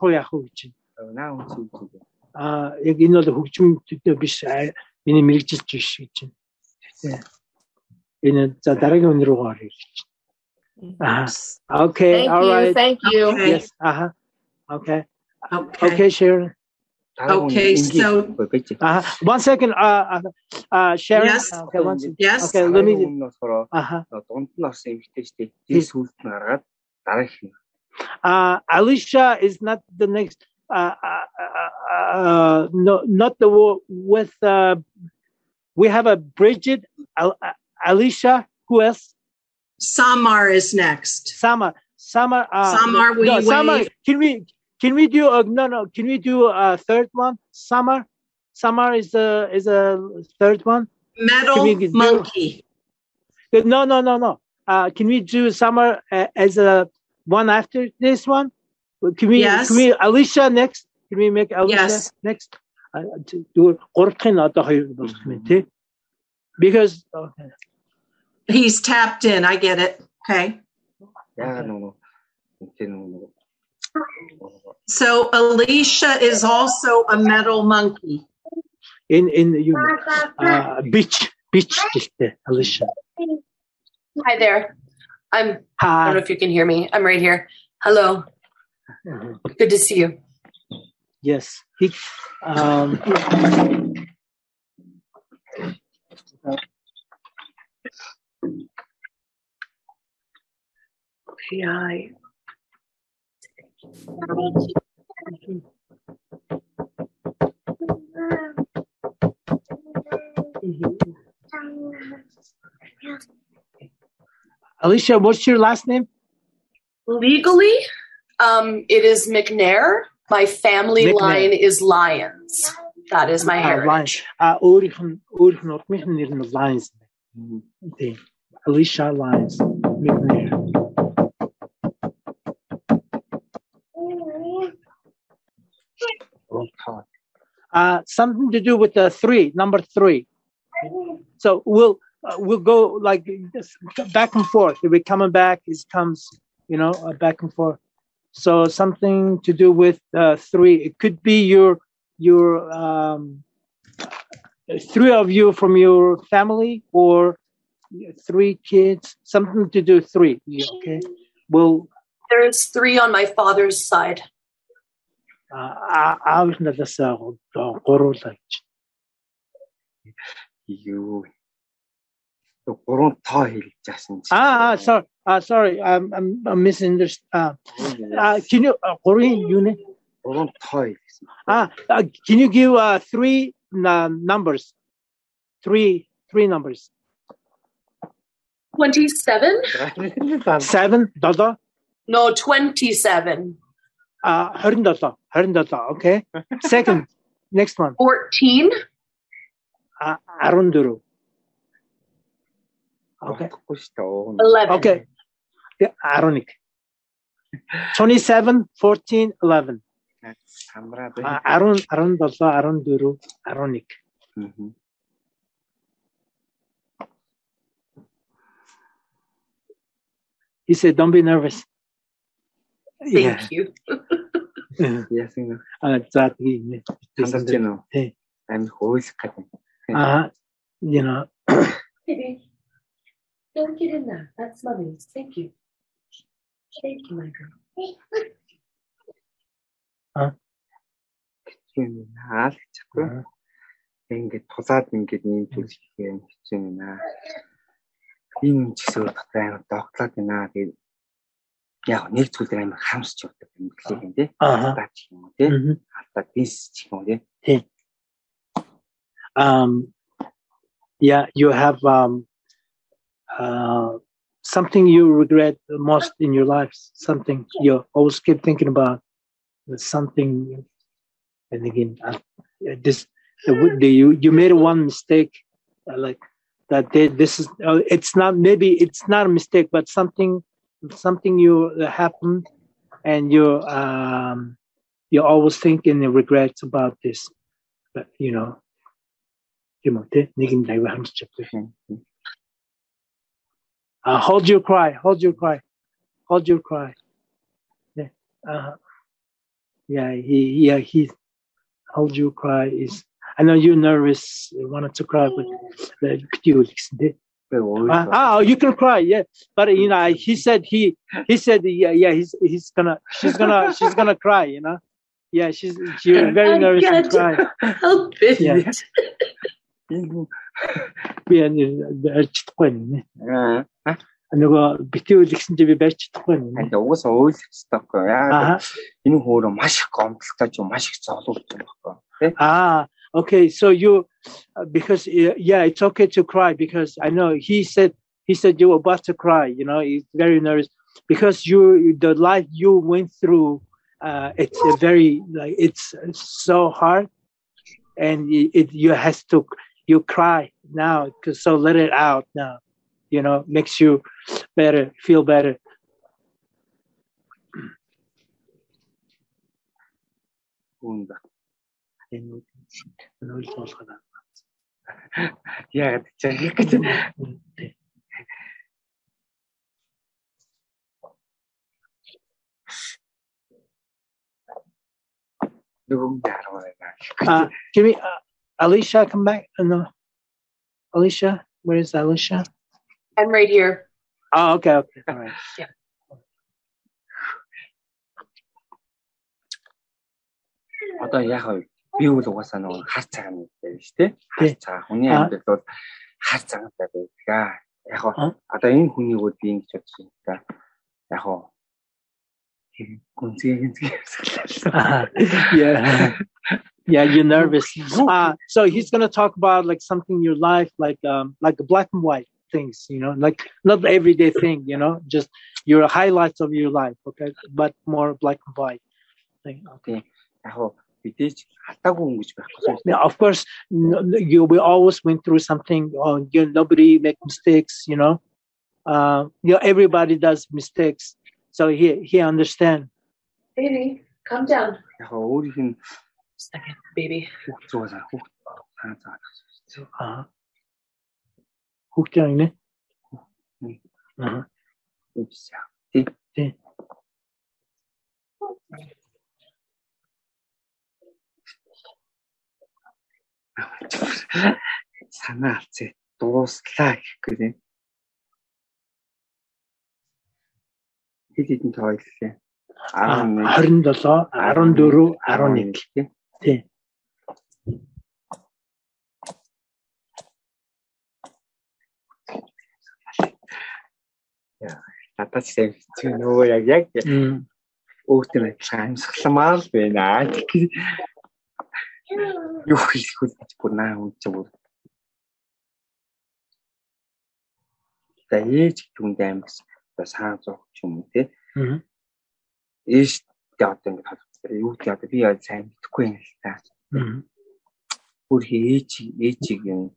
Okay, thank all you, right. Thank you. Okay. Yes. Uh-huh. Okay. Okay. Okay, Sharon. Okay, so uh, one second, uh, uh, Sharon. Yes. Okay, one second. Yes. Okay, let me. Uh-huh. Uh, Alicia is not the next. Uh, uh, uh, no, not the one with. Uh, we have a Bridget, Al- Alicia. Who else? Samar is next. Samar. Samar. Uh, Samar, we no, wave. Samar. Can we? Can we do a no no? Can we do a third one? Summer, Summer is a is a third one. Metal do, Monkey. No no no no. Uh, can we do Summer uh, as a one after this one? Can we? Yes. Can we? Alicia next. Can we make Alicia yes. next? Uh, do because okay. He's tapped in. I get it. Okay. Yeah no no. So Alicia is also a metal monkey. In in you uh, beach beach Alicia. Hi there. I'm. Hi. I don't know if you can hear me. I'm right here. Hello. Mm-hmm. Good to see you. Yes. He, um, Hi. Alicia, what's your last name? Legally, um, it is McNair. My family McNair. line is Lyons. That is my heritage. Uh, Lyons. Alicia Lyons. McNair. Uh, something to do with the three, number three. So we'll uh, we'll go like this, back and forth. If we're coming back, it comes, you know, uh, back and forth. So something to do with uh, three. It could be your your um, three of you from your family, or three kids. Something to do three. Okay. Well, there's three on my father's side. Аав надаас гуруулаач. Юу. гурван тоо хэлж яасан чи. Ah, sorry. Ah, sorry. I'm I'm, I'm misunderstood. Uh, uh, can you uh, гурван юу нэ? Гурван тоо хэлсэн. Ah, uh, can you give uh, three uh, numbers? Three three numbers. twenty-seven? Seven, долоо. No, twenty-seven. Uh, twenty-seven, twenty-seven, okay. Second, next one. fourteen. Uh, fourteen. Okay. eleven. Okay. Yeah, ironic. twenty-seven, fourteen, eleven. Uh, Aaron, Aaron, dollar, Aaron, duru, ironic. Mm-hmm. He said, "Don't be nervous." Thank yeah. you. Yes, you know. Exactly. You know. I'm always cutting. Uh, you know. Baby, don't get in there. That's mommy's. Thank you. Thank you, my girl. Huh? Наал чаахгүй. Ингээд тулаад ингээд ийм зүйл хийх хэцүү юм аа. Энэ чигсээр дотор амар догтлоод байна. Тэгээд яг нэг зүйлээр амар хамсч явдаг юм гэлээ юм тий. Алдаа ч юм уу тий. Алдаа дис ч юм уу тий. Um, yeah, you have um, uh, something you regret the most in your life. Something you always keep thinking about. Something, and again, uh, this the, the, you you made one mistake, uh, like that. They, this is uh, it's not maybe it's not a mistake, but something something you uh, happened, and you um you always think and regrets about this, but you know. Uh, hold your cry, hold your cry, hold your cry. Yeah, uh, yeah, he, yeah, he, hold your cry is. I know you're nervous, you wanted to cry, but uh, you uh, oh, you can cry, yeah. But you know, he said he, he said, yeah, yeah, he's, he's gonna, she's gonna, she's gonna cry, you know. Yeah, she's, she's very nervous and cry. Help it. Yeah. Би барьж чадахгүй нэ. Аа. Нөгөө битүүл гэсэн чи би барьж чадахгүй нэ. Аа угсаа уйл хэвчээхгүй. Яа. Энэ хөөрө маш их гомдолтой юм, маш их зовлон юм баггүй. Ah, okay. So you, uh, because yeah, it's okay to cry because I know he said he said you were about to cry. You know, he's very nervous because you the life you went through. Uh, it's a very like it's so hard, and it, it you has to. You cry now, cause so let it out now. You know, makes you better, feel better. Yeah, uh, give me. Uh, Alicia, come back. Uh, no. Alicia, where is Alicia? I'm right here. Oh, okay, okay. All right. Yeah. Одоо яг би үл угаасаа нөгөө хар цагаан байдаг шүү дээ. Хар цагаан хүний амьдрал бол хар цагаантай байдаг. Яг одоо энэ хүний үл би ингэж бодсон юм да. Яг yeah. Yeah, you're nervous. Uh, so he's gonna talk about like something in your life, like um, like the black and white things, you know, like not the everyday thing, you know, just your highlights of your life, okay, but more black and white thing. Okay. Yeah, of course, you we always went through something. Oh, you nobody make mistakes, you know. Uh, you know, everybody does mistakes, so he he understand. Baby, calm down. Second, baby. Uh-huh. Hooked uh-huh. Санаа алцээ дууслаа гэхгүй тийм. Хэд хэдэн тоо хэллээ. twenty-seven, twenty-four, eleven тийм. Тийм. Надад ч тийм нөгөө яг яг өөртөө амьсгаламаар л байна. Юу хэлэх вэ бүр наа үуч бүр. За ээж түндээ амьс саан зов ч юм уу те. Ээж одоо ингэ хэлбэр юу гэдэг одоо би яа сайн мэдэхгүй юм л та. Бүр ээж ээжийг юм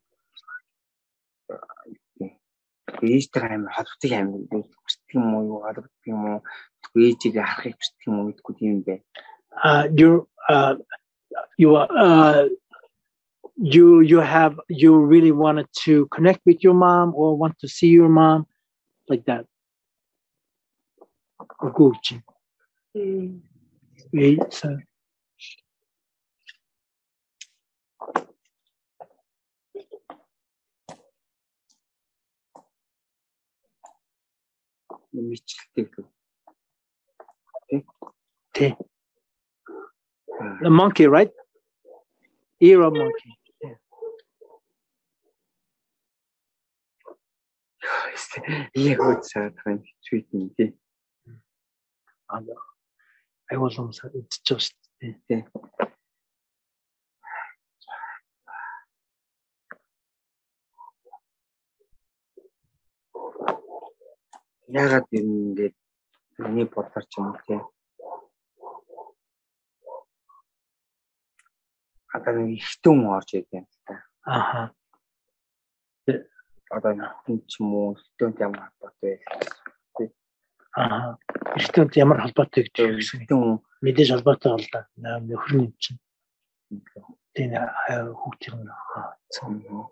ээжтэй амар холбогдох амар хүсдэг юм уу юу холбогдох юм уу ээжийг харахыг хүсдэг юм уу гэдэггүй юм бэ. Uh you uh you uh you you have you really wanted to connect with your mom or want to see your mom like that. Gucci. Mm. Wait, so the monkey, right? Ear of monkey. Yeah, what's happening? Tweeting. I was on. It's just. Yeah. Яагаад юм ингээд миний бодлоор ч юм уу тийм. Одоо нэг ихтэн орж идэв юм та. Аха. Одоо хүн ч юм уу ихтэнтэй ямар холбоотой вэ? Аа. Ихтэнтэй ямар холбоотой гэж ихтэн мэдээж холбоотой бол да. Нөхөр нь чинь. Тийм хүүхдийн нөхөр.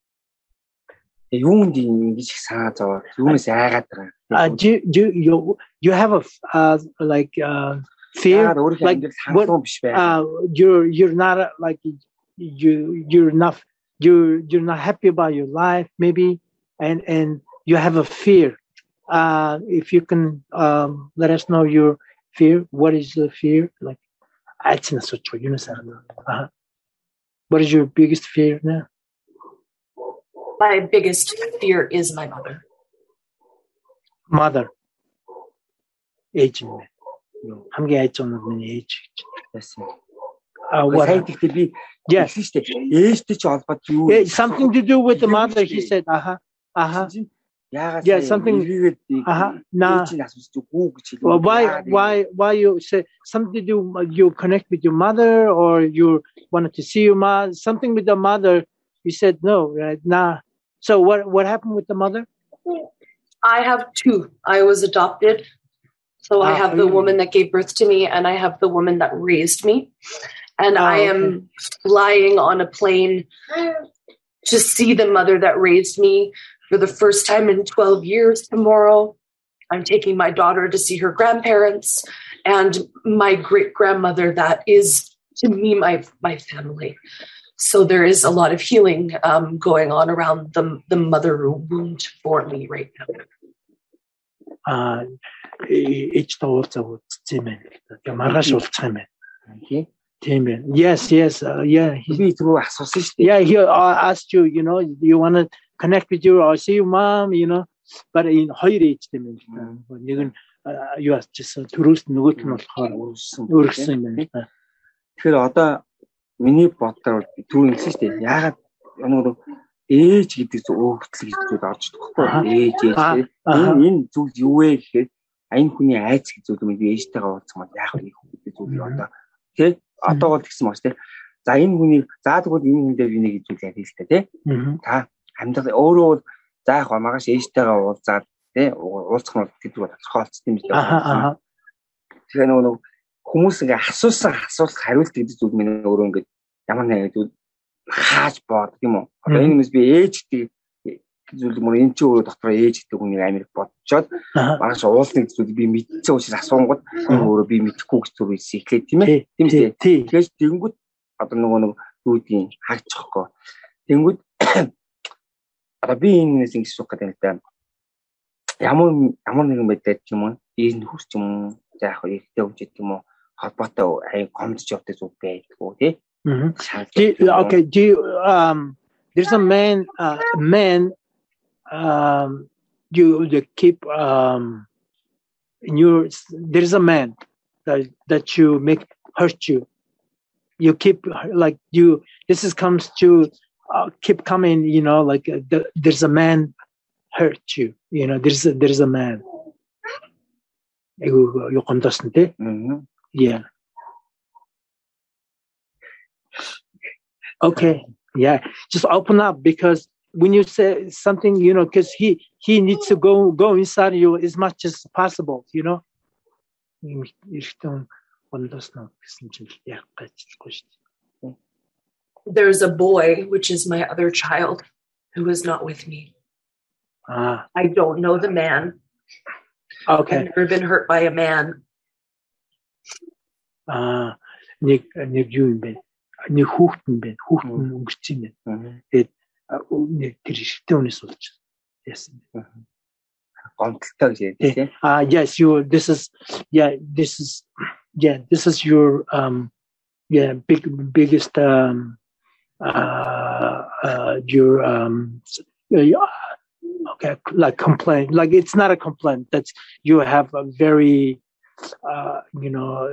Юунд ингэж их санаа зовоод юунаас айгаад байгаа. Uh, do, do you you have a uh, like uh, fear like what, uh, you're you're not uh, like you you're not you you're not happy about your life maybe and and you have a fear. Uh, if you can um, let us know your fear. What is the fear like? It's not so true. You know, uh-huh. What is your biggest fear now? My biggest fear is my mother. Mother. Age. хамгийн айж байгаа нь миний ээж гэж байсан. А what to be yes ээжтэй ч холбоод юу something to do with the mother he said aha aha yeah something aha nah why why why you say something to do you connect with your mother or you wanted to see your mother something with the mother you said no right nah so what what happened with the mother? I have two. I was adopted. So I have the woman that gave birth to me and I have the woman that raised me. And oh, I am okay. flying on a plane to see the mother that raised me for the first time in twelve years tomorrow. I'm taking my daughter to see her grandparents and my great-grandmother that is, to me, my, my family. So there is a lot of healing um, going on around the, the mother wound for me right now. Uh, Each towards a team. Yes, yes, uh, yeah. He, yeah, he uh, asked you, you know, do you want to connect with you or see your mom, you know, but in higher age, you you are just a tourist. Миний бодлоор түрүү хэлсэн шүү дээ. Яагаад нэг ээж гэдэг зүйл өөгдөл гэж зүйл орж байгаа байхгүй ээж ээж энэ энэ зүйл юу вэ гэхээр айн хүний айц гэж зүйл юм би ээжтэйгээ уулзсан маа яах вэ гэдэг зүйл одоо тий одоо бол тэгсэн маш тий за энэ хүний за тэгвэл энэ хүн дээр би нэг зүйл ярих л та тий та амьдрал өөрөө бол за яг магаш ээжтэйгээ уулзаад тий уулзах нь гэдэг бол тодорхойлцсон юм байна. Тэгэхээр нөгөө хүмүүс ингээ асуусан асуулт хариулт гэдэг зүйл минь өөрөө ингээ ямар нэг зүйл хааж бод тийм үү. Одоо энэ юмс би ээж гэдэг зүйл мөр энэ ч өөрөө дотор ээж гэдэг хүний амир бодцоод маш уулын зүйл би мэдсэн учраас асуунгууд өөрөө би мэдэхгүй гэж зүр хэлсэн ихлээ тийм ээ. Тийм үү. Тэгэхээр тэнгүүд одоо нөгөө нэг үүдийн хаагчихгүй. Тэнгүүд одоо би энэс ингэ суух гэдэг юм да. Ямар ямар нэгэн байдлаар ч юм уу ийм хүс ч юм уу заах ихтэй үуч гэдэг юм уу холбоотой ай гомдж явдаг зүг байдгүй тий. Okay, do you, um there's a man uh man um you, you keep um, in your there is a man that that you make hurt you. You keep like you. This is comes to uh, keep coming. You know, like uh, the, there's a man hurt you. You know, there's a, there's a man. 이거 요 건졌는데. Yeah. Okay. Yeah. Just open up, because when you say something, you know, because he he needs to go go inside you as much as possible, you know. There's a boy, which is my other child, who is not with me. Ah. I don't know the man. Okay. I've never been hurt by a man. Ah, нэг нэг юу юм бэ? Нэг хүүхдэн бэ? Хүүхдэн өнгөрч юм байна. Тэгээд нэг тэр шигтэй хүнээс болж. Yes. Гомдолтой гэж тийм. Ah, yes, you this is yeah, this is yeah, this is your um yeah, big biggest um uh uh your um okay, like complaint, like it's not a complaint, that's you have a very uh you know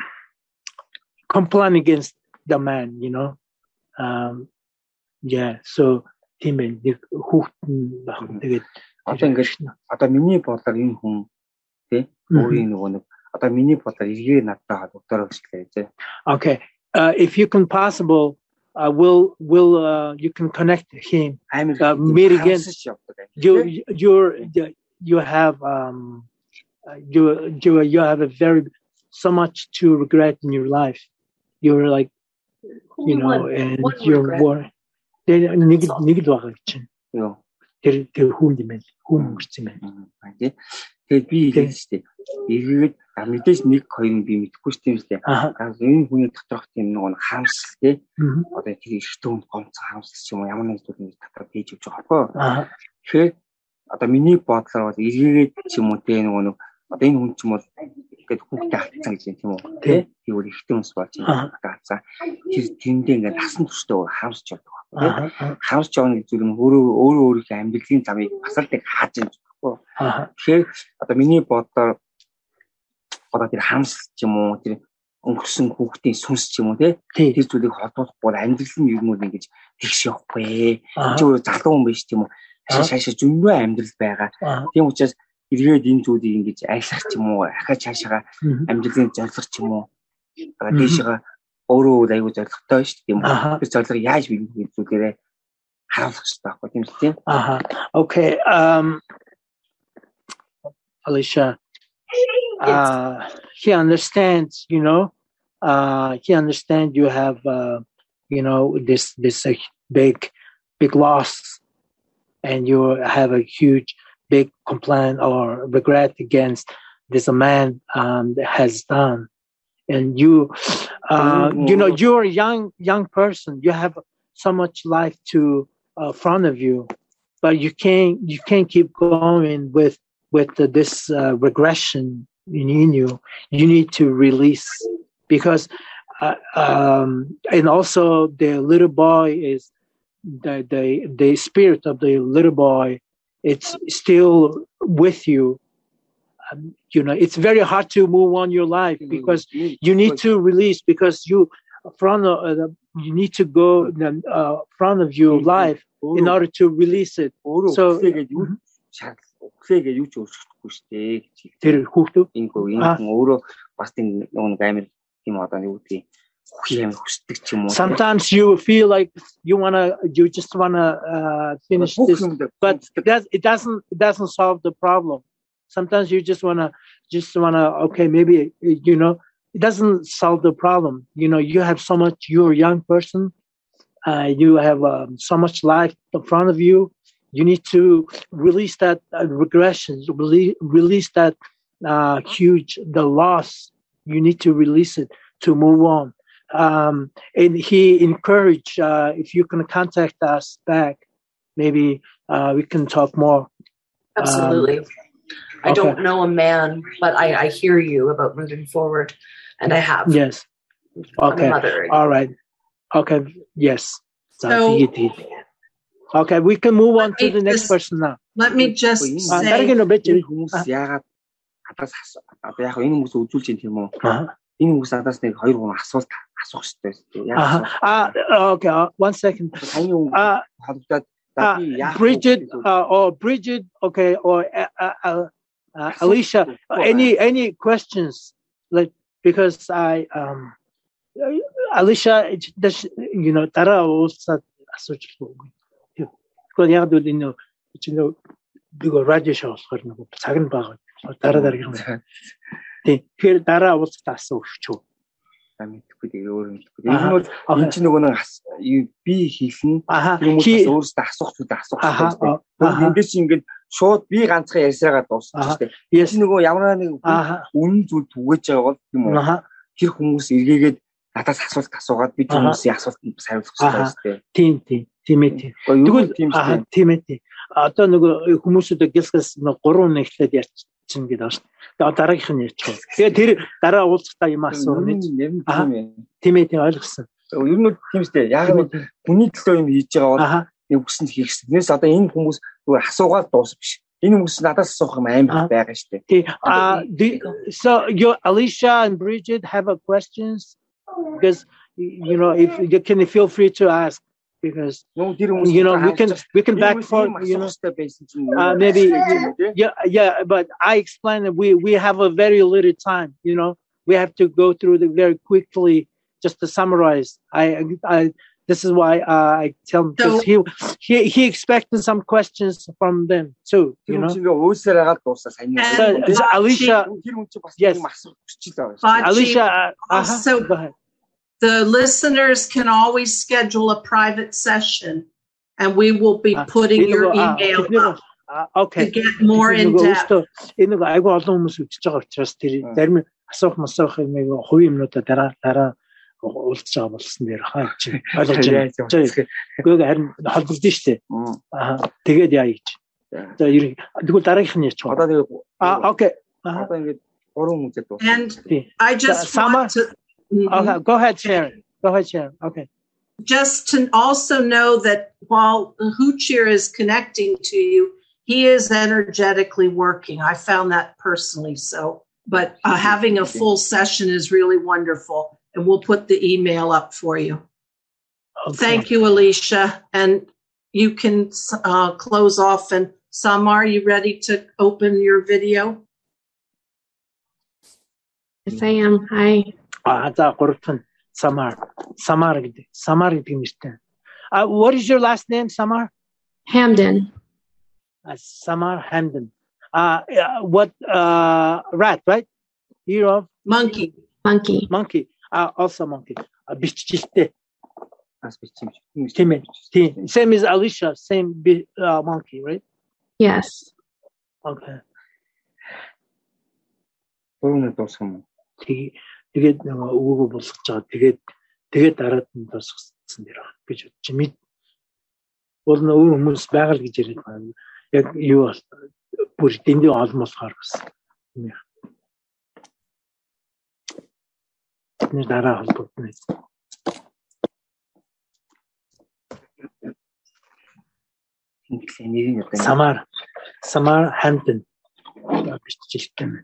complaint against the man, you know. Um yeah, so тийм ээ нэг хүүхдэн баг тэгээд одоо ингэж одоо миний бодлоор энэ хүн тий өөрийн нөгөө нэг одоо миний бодлоор эргээ надад доктороо гэжлээ тий. Okay, uh, if you can possible uh, will will uh, you can connect him uh, meet again. You you're you have um you you you have a very so much to regret in your life. You're like you know, and you're war. Then нэг нэг л байгаа гэж. Юу. Тэр тэр хүн юм байна. Хүн өнгөрсөн юм байна. Тий. Тэгээд би хэлсэн шүү дээ. Эргээд мэдээж нэг хоёр би мэдэхгүй шүү дээ. Энэ хүний доторх тийм нэг харамсал тий. Одоо тэр эртөө хүнд гомцсон харамсал ч юм уу ямар нэг зүйл нэг дотор пэйж өгч байгаа байхгүй. Тэгэхээр одоо миний бодлоор бол эргээд ч юм уу тий нөгөө нэг одоо энэ хүн ч юм бол ингээд хүүхдээ алдсан гэж юм тийм үү тий. Тэр өөр эртөө хүнс болж алдсан. Тэр тэндээ ингээд хасан турштай харамсч байдаг. Харамсч байгаа зүйл нь өөрөө өөрөө өөрийнхөө амьдралын замыг бас л тэг хааж юм байна. Тэгэхээр одоо миний бодлоор одоо тэр харамсал ч юм уу тэр өнгөрсөн хүүхдийн сүнс ч юм уу тий тэр зүйлийг холбоохгүй амьдрал нь ер нь ингэж тэгш явахгүй. Чи өөрөө залуу хүн биш тийм үү? Шаашаа зөндөө амьдрал байгаа. Тийм учраас эргээд энэ зүйлийг ингэж айлах ч юм уу ахаа цаашаа амьдралын зорилго ч юм уу дээшээ өөрөө аюу зорилготой шүү дээ. Тийм үү? Тэр зорилго яаж бий зүйлээрээ харуулах хэрэгтэй байхгүй тийм үү? Аа. Okay. Um Alicia, uh, he understands, you know, uh, he understands you have, uh, you know, this, this uh, big, big loss, and you have a huge, big complaint or regret against this man um, that has done. And you, uh, you know, you're a young, young person. You have so much life to uh, front of you, but you can't, you can't keep going with, with uh, this uh, regression in, in you. You need to release, because uh, um, and also the little boy is the, the the spirit of the little boy, it's still with you. Um, you know, it's very hard to move on your life because you need to release, because you front of uh, you need to go uh, front of your life in order to release it. So Хүлээгээ юу ч өөрчлөхгүй шүү дээ гэж. Тэр хүүхдүүд инкоо энэ өөрөө бас тийм нэг амар тийм одоо юу гэдэг хүлээмж хүсдэг ч юм уу. Sometimes you feel like you wanna you just wanna uh, finish this, but that it doesn't it doesn't solve the problem. Sometimes you just wanna just wanna okay maybe you know it doesn't solve the problem. You know you have so much. You're a young person. Uh, you have um, so much life in front of you. You need to release that uh, regression, release, release that uh, huge, the loss. You need to release it to move on. Um, and he encouraged, uh, if you can contact us back, maybe uh, we can talk more. Absolutely. Um, I okay. don't know a man, but I, I hear you about moving forward, and I have. Yes. Okay. All right. Okay. Yes. So, Okay, we can move on to the next person now. Let me just say хүмүүс яагаад надаас одоо яг энэ хүмүүс үзүүлж байна тийм үү? Энэ хүмүүс надаас нэг хоёр гурван асуулт асуух хэрэгтэй. Ah, okay, uh, one second. Uh, uh, Bridget uh, or Bridget, okay, or uh, uh, uh, Alicia, any any questions? Like because I um, Alicia, does you know Tara also asууж байгаа. Because яг л энэ чинь нөгөө радио шоу болохоор нөгөө цаг нь бага. Дараа дараагийн юм. Тэгэхээр дараа уулзалт асуух шүү. Мэдхгүй тэгээ өөр мэдхгүй. Энэ бол энэ чинь нөгөө нэг би хийлэн хүмүүс өөрсдөө асуух зүйлээ асуух хэрэгтэй. Эндээс ингээд шууд би ганцхан ярьсагаа дуусчих шүү дээ. Яс нөгөө ямар нэг үнэн зүйл түгэж байгаа бол юм уу? Тэр хүмүүс эргээгээд надаас асуулт асуугаад би тэр хүмүүсийн асуултанд хариулах хэрэгтэй. Тийм тийм. Тийм ээ. Тэгвэл тийм ээ. Одоо нөгөө хүмүүсүүд гэлсгээс нөгөө гурван нэглээд ярьчихна гэдэг байна шүү. Тэгээ дараагийнх нь ярьчих. Тэгээ тэр дараа уулзалтаа юм асуух нь тийм ээ. Тийм ойлгосон. Ер нь тийм шүү дээ. Яг нэг хүний төлөө юм хийж байгаа бол нэг үгсэнд хийх хэрэгтэй. Тэрс одоо энэ хүмүүс зүгээр асуугаад дуусах биш. Энэ хүмүүс надаас асуух юм амар байгаа шүү дээ. Uh, so you Alicia and Bridget have a questions because you know if you can feel free to ask. Because you know we can we can back for you know uh, maybe yeah yeah but I explained that we we have a very little time, you know, we have to go through the very quickly just to summarize. I I this is why uh, I tell him because he he he expected some questions from them too, you know. So, Alicia, yes, Alicia, uh, also. Go ahead. The listeners can always schedule a private session, and we will be putting uh, your email uh, up uh, okay. to get more in depth. Энэ нэг айгүй олон хүмүүс үзэж байгаа учраас тэр зарим асуух масуух юм нэг хувийн юмнуудаа дараа дараа уулзж байгаа болсон дээр хаа чи ойлгож байна. Гэхдээ харин холбогдсон шүү дээ. Аа тэгээд яа гэж. За ер нь тэгвэл дараагийнх нь ярьчих. Одоо тэгээд аа окей. Одоо ингээд гурван үзэл дуусна. And I just want to Mm-hmm. Okay, go ahead, Sharon. Go ahead, Sharon. Okay. Just to also know that while Huchir is connecting to you, he is energetically working. I found that personally. So, but uh, having a full session is really wonderful, and we'll put the email up for you. Okay. Thank you, Alicia. And you can uh, close off. And Samar, you ready to open your video? Yes, I am. Hi. Ah, за гуравт Samar. Samar гэдэг. Samar гэдэг нэртэй. Uh, what is your last name, Samar? Hamden. Uh, Samar Hamden. Uh, uh, what uh, rat, right? Year of monkey. Monkey. Monkey. Uh, also monkey. Uh, биччихтэй. Бас биччихсэн. Тийм. Same as Alicia, same uh, monkey, right? Yes. Okay. Өөрөөр дуусгах. Тэгээд нөгөө өвөөгөө болгож байгаа. Тэгээд тэгээд дараад нь дуусгасан дэр аа гэж бодчих. Мэд бол нөгөө хүмүүс байгаль гэж яриад байна. Яг юу бүр дэндээ олмоосгаар бас. Нэг дараа холбогдно. Samar Samar Hamden биччихсэн.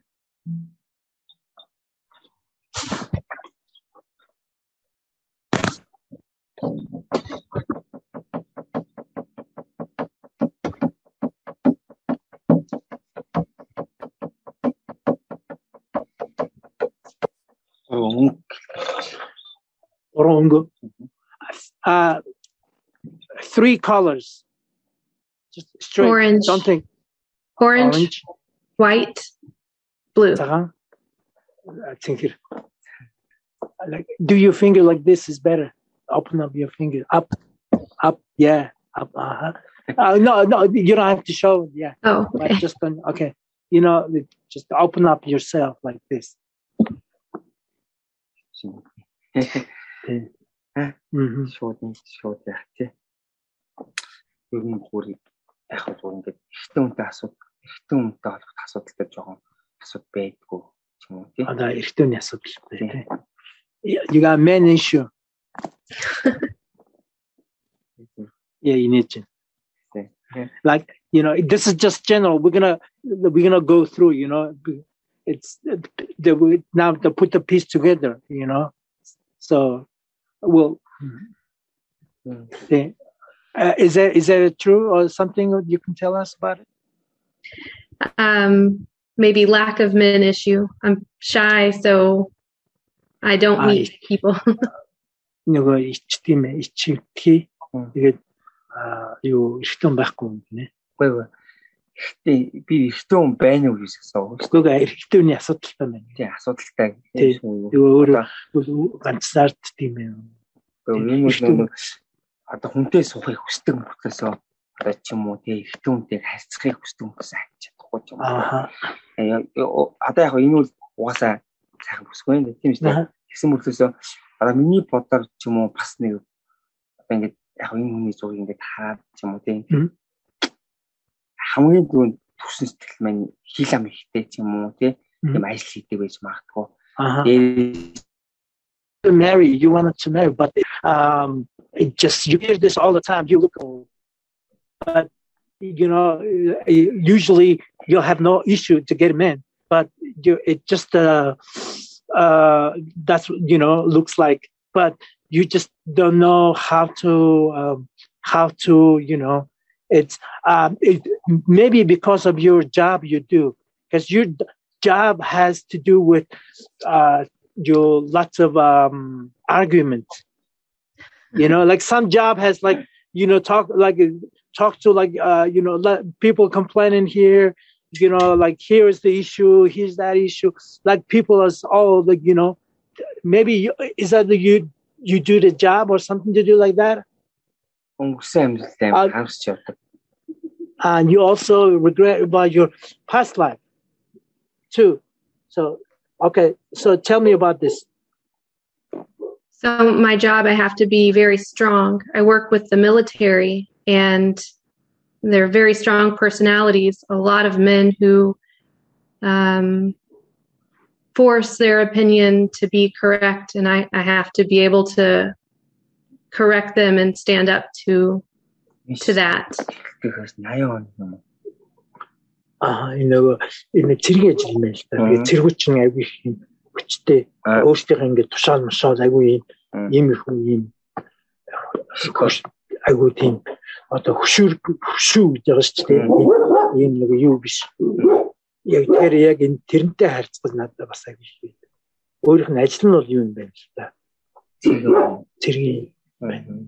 Uh, three colors. Just straight. Orange. Don't think. Orange, Orange. White, blue. I think it. Like, do your finger like this is better. Open up your finger. Up, up, yeah, up. Uh-huh. Uh, no, no, you don't have to show it. Yeah. Oh, okay. Like just on, okay. You know, just open up yourself like this. Mm-hmm. Short, short, yeah. Ер нь бүр яг л бүр ингээд ихтэй үнтэй асууд, ихтэй үнтэй болох асуудалтай жоохон асууд байдгүй юм уу тий? Одоо ихтэй үний асуудал тий. You got man issue. Yeah, you need to. Like you know, this is just general. We're gonna we're gonna go through. You know, it's the now to put the piece together. You know, so we'll. Mm. Uh, is that is that true or something you can tell us about it? Um, maybe lack of men issue. I'm shy, so I don't meet ah, people. нөгөө ичтимэ ичти тэгээд юу ихтэн байхгүй юм нэ. Үгүй ээ. Би ихтэн байна уу гэж асуув. Үгүй ээ, ихтэнний асуудалтай байна. Тийм, асуудалтай. Тэгээ өөрөө ганцаард тийм юм. Үгүй ээ. Одоо хүнтэй сухыг хүсдэг мөртлөөсөө одоо ч юм уу тий ихтэн хүнтэй харьцахыг хүсдэг мөртлөөсөө хайж чадахгүй ч юм уу. Аа. Одоо яг энэ бол угаасаа сайхан бүсгүй юм тийм шүү дээ. Тэгсэн мөртлөөсөө одоо миний бодоор ч юм уу бас нэг одоо ингээд яг энэ хүний зургийг ингээд хараад ч юм уу тийм хамгийн түрүүнд төрсөн сэтгэл маань хийлам ихтэй ч юм уу тийм ажил хийдэг байж магадгүй. Аа. Marry, you wanted to marry, but um, it just you hear this all the time. You look old, but you know, usually you'll have no issue to get him in. But you, it just uh, uh, that's you know looks like, but you just don't know how to um, how to you know. It's um, it maybe because of your job you do, because your job has to do with. Uh, your lots of um arguments, you know, like some job has like you know talk like talk to like uh you know let people complaining here, you know, like here is the issue, here's that issue, like people is all like you know maybe you, is that the, you you do the job or something to do like that, uh, and you also regret about your past life too, so. Okay, so tell me about this. So my job, I have to be very strong. I work with the military, and they're very strong personalities. A lot of men who um, force their opinion to be correct, and I, I have to be able to correct them and stand up to to that. Аа энэ энэ цэрэг ажил юм байна л да. Тэгээ цэргүүчин аягүй юм хүчтэй өөртөө ингээд тушаал мушаал аягүй юм юм юм аягүй тийм одоо хөшүүр хөшүү гэж байгаа шүү дээ. Ийм нэг юу биш. Яг тэр яг энэ тэрнтэй харьцвал надад бас аягүй шүү. Өөрийнх нь ажил нь бол юу юм бэ л да. Цэрэг байна.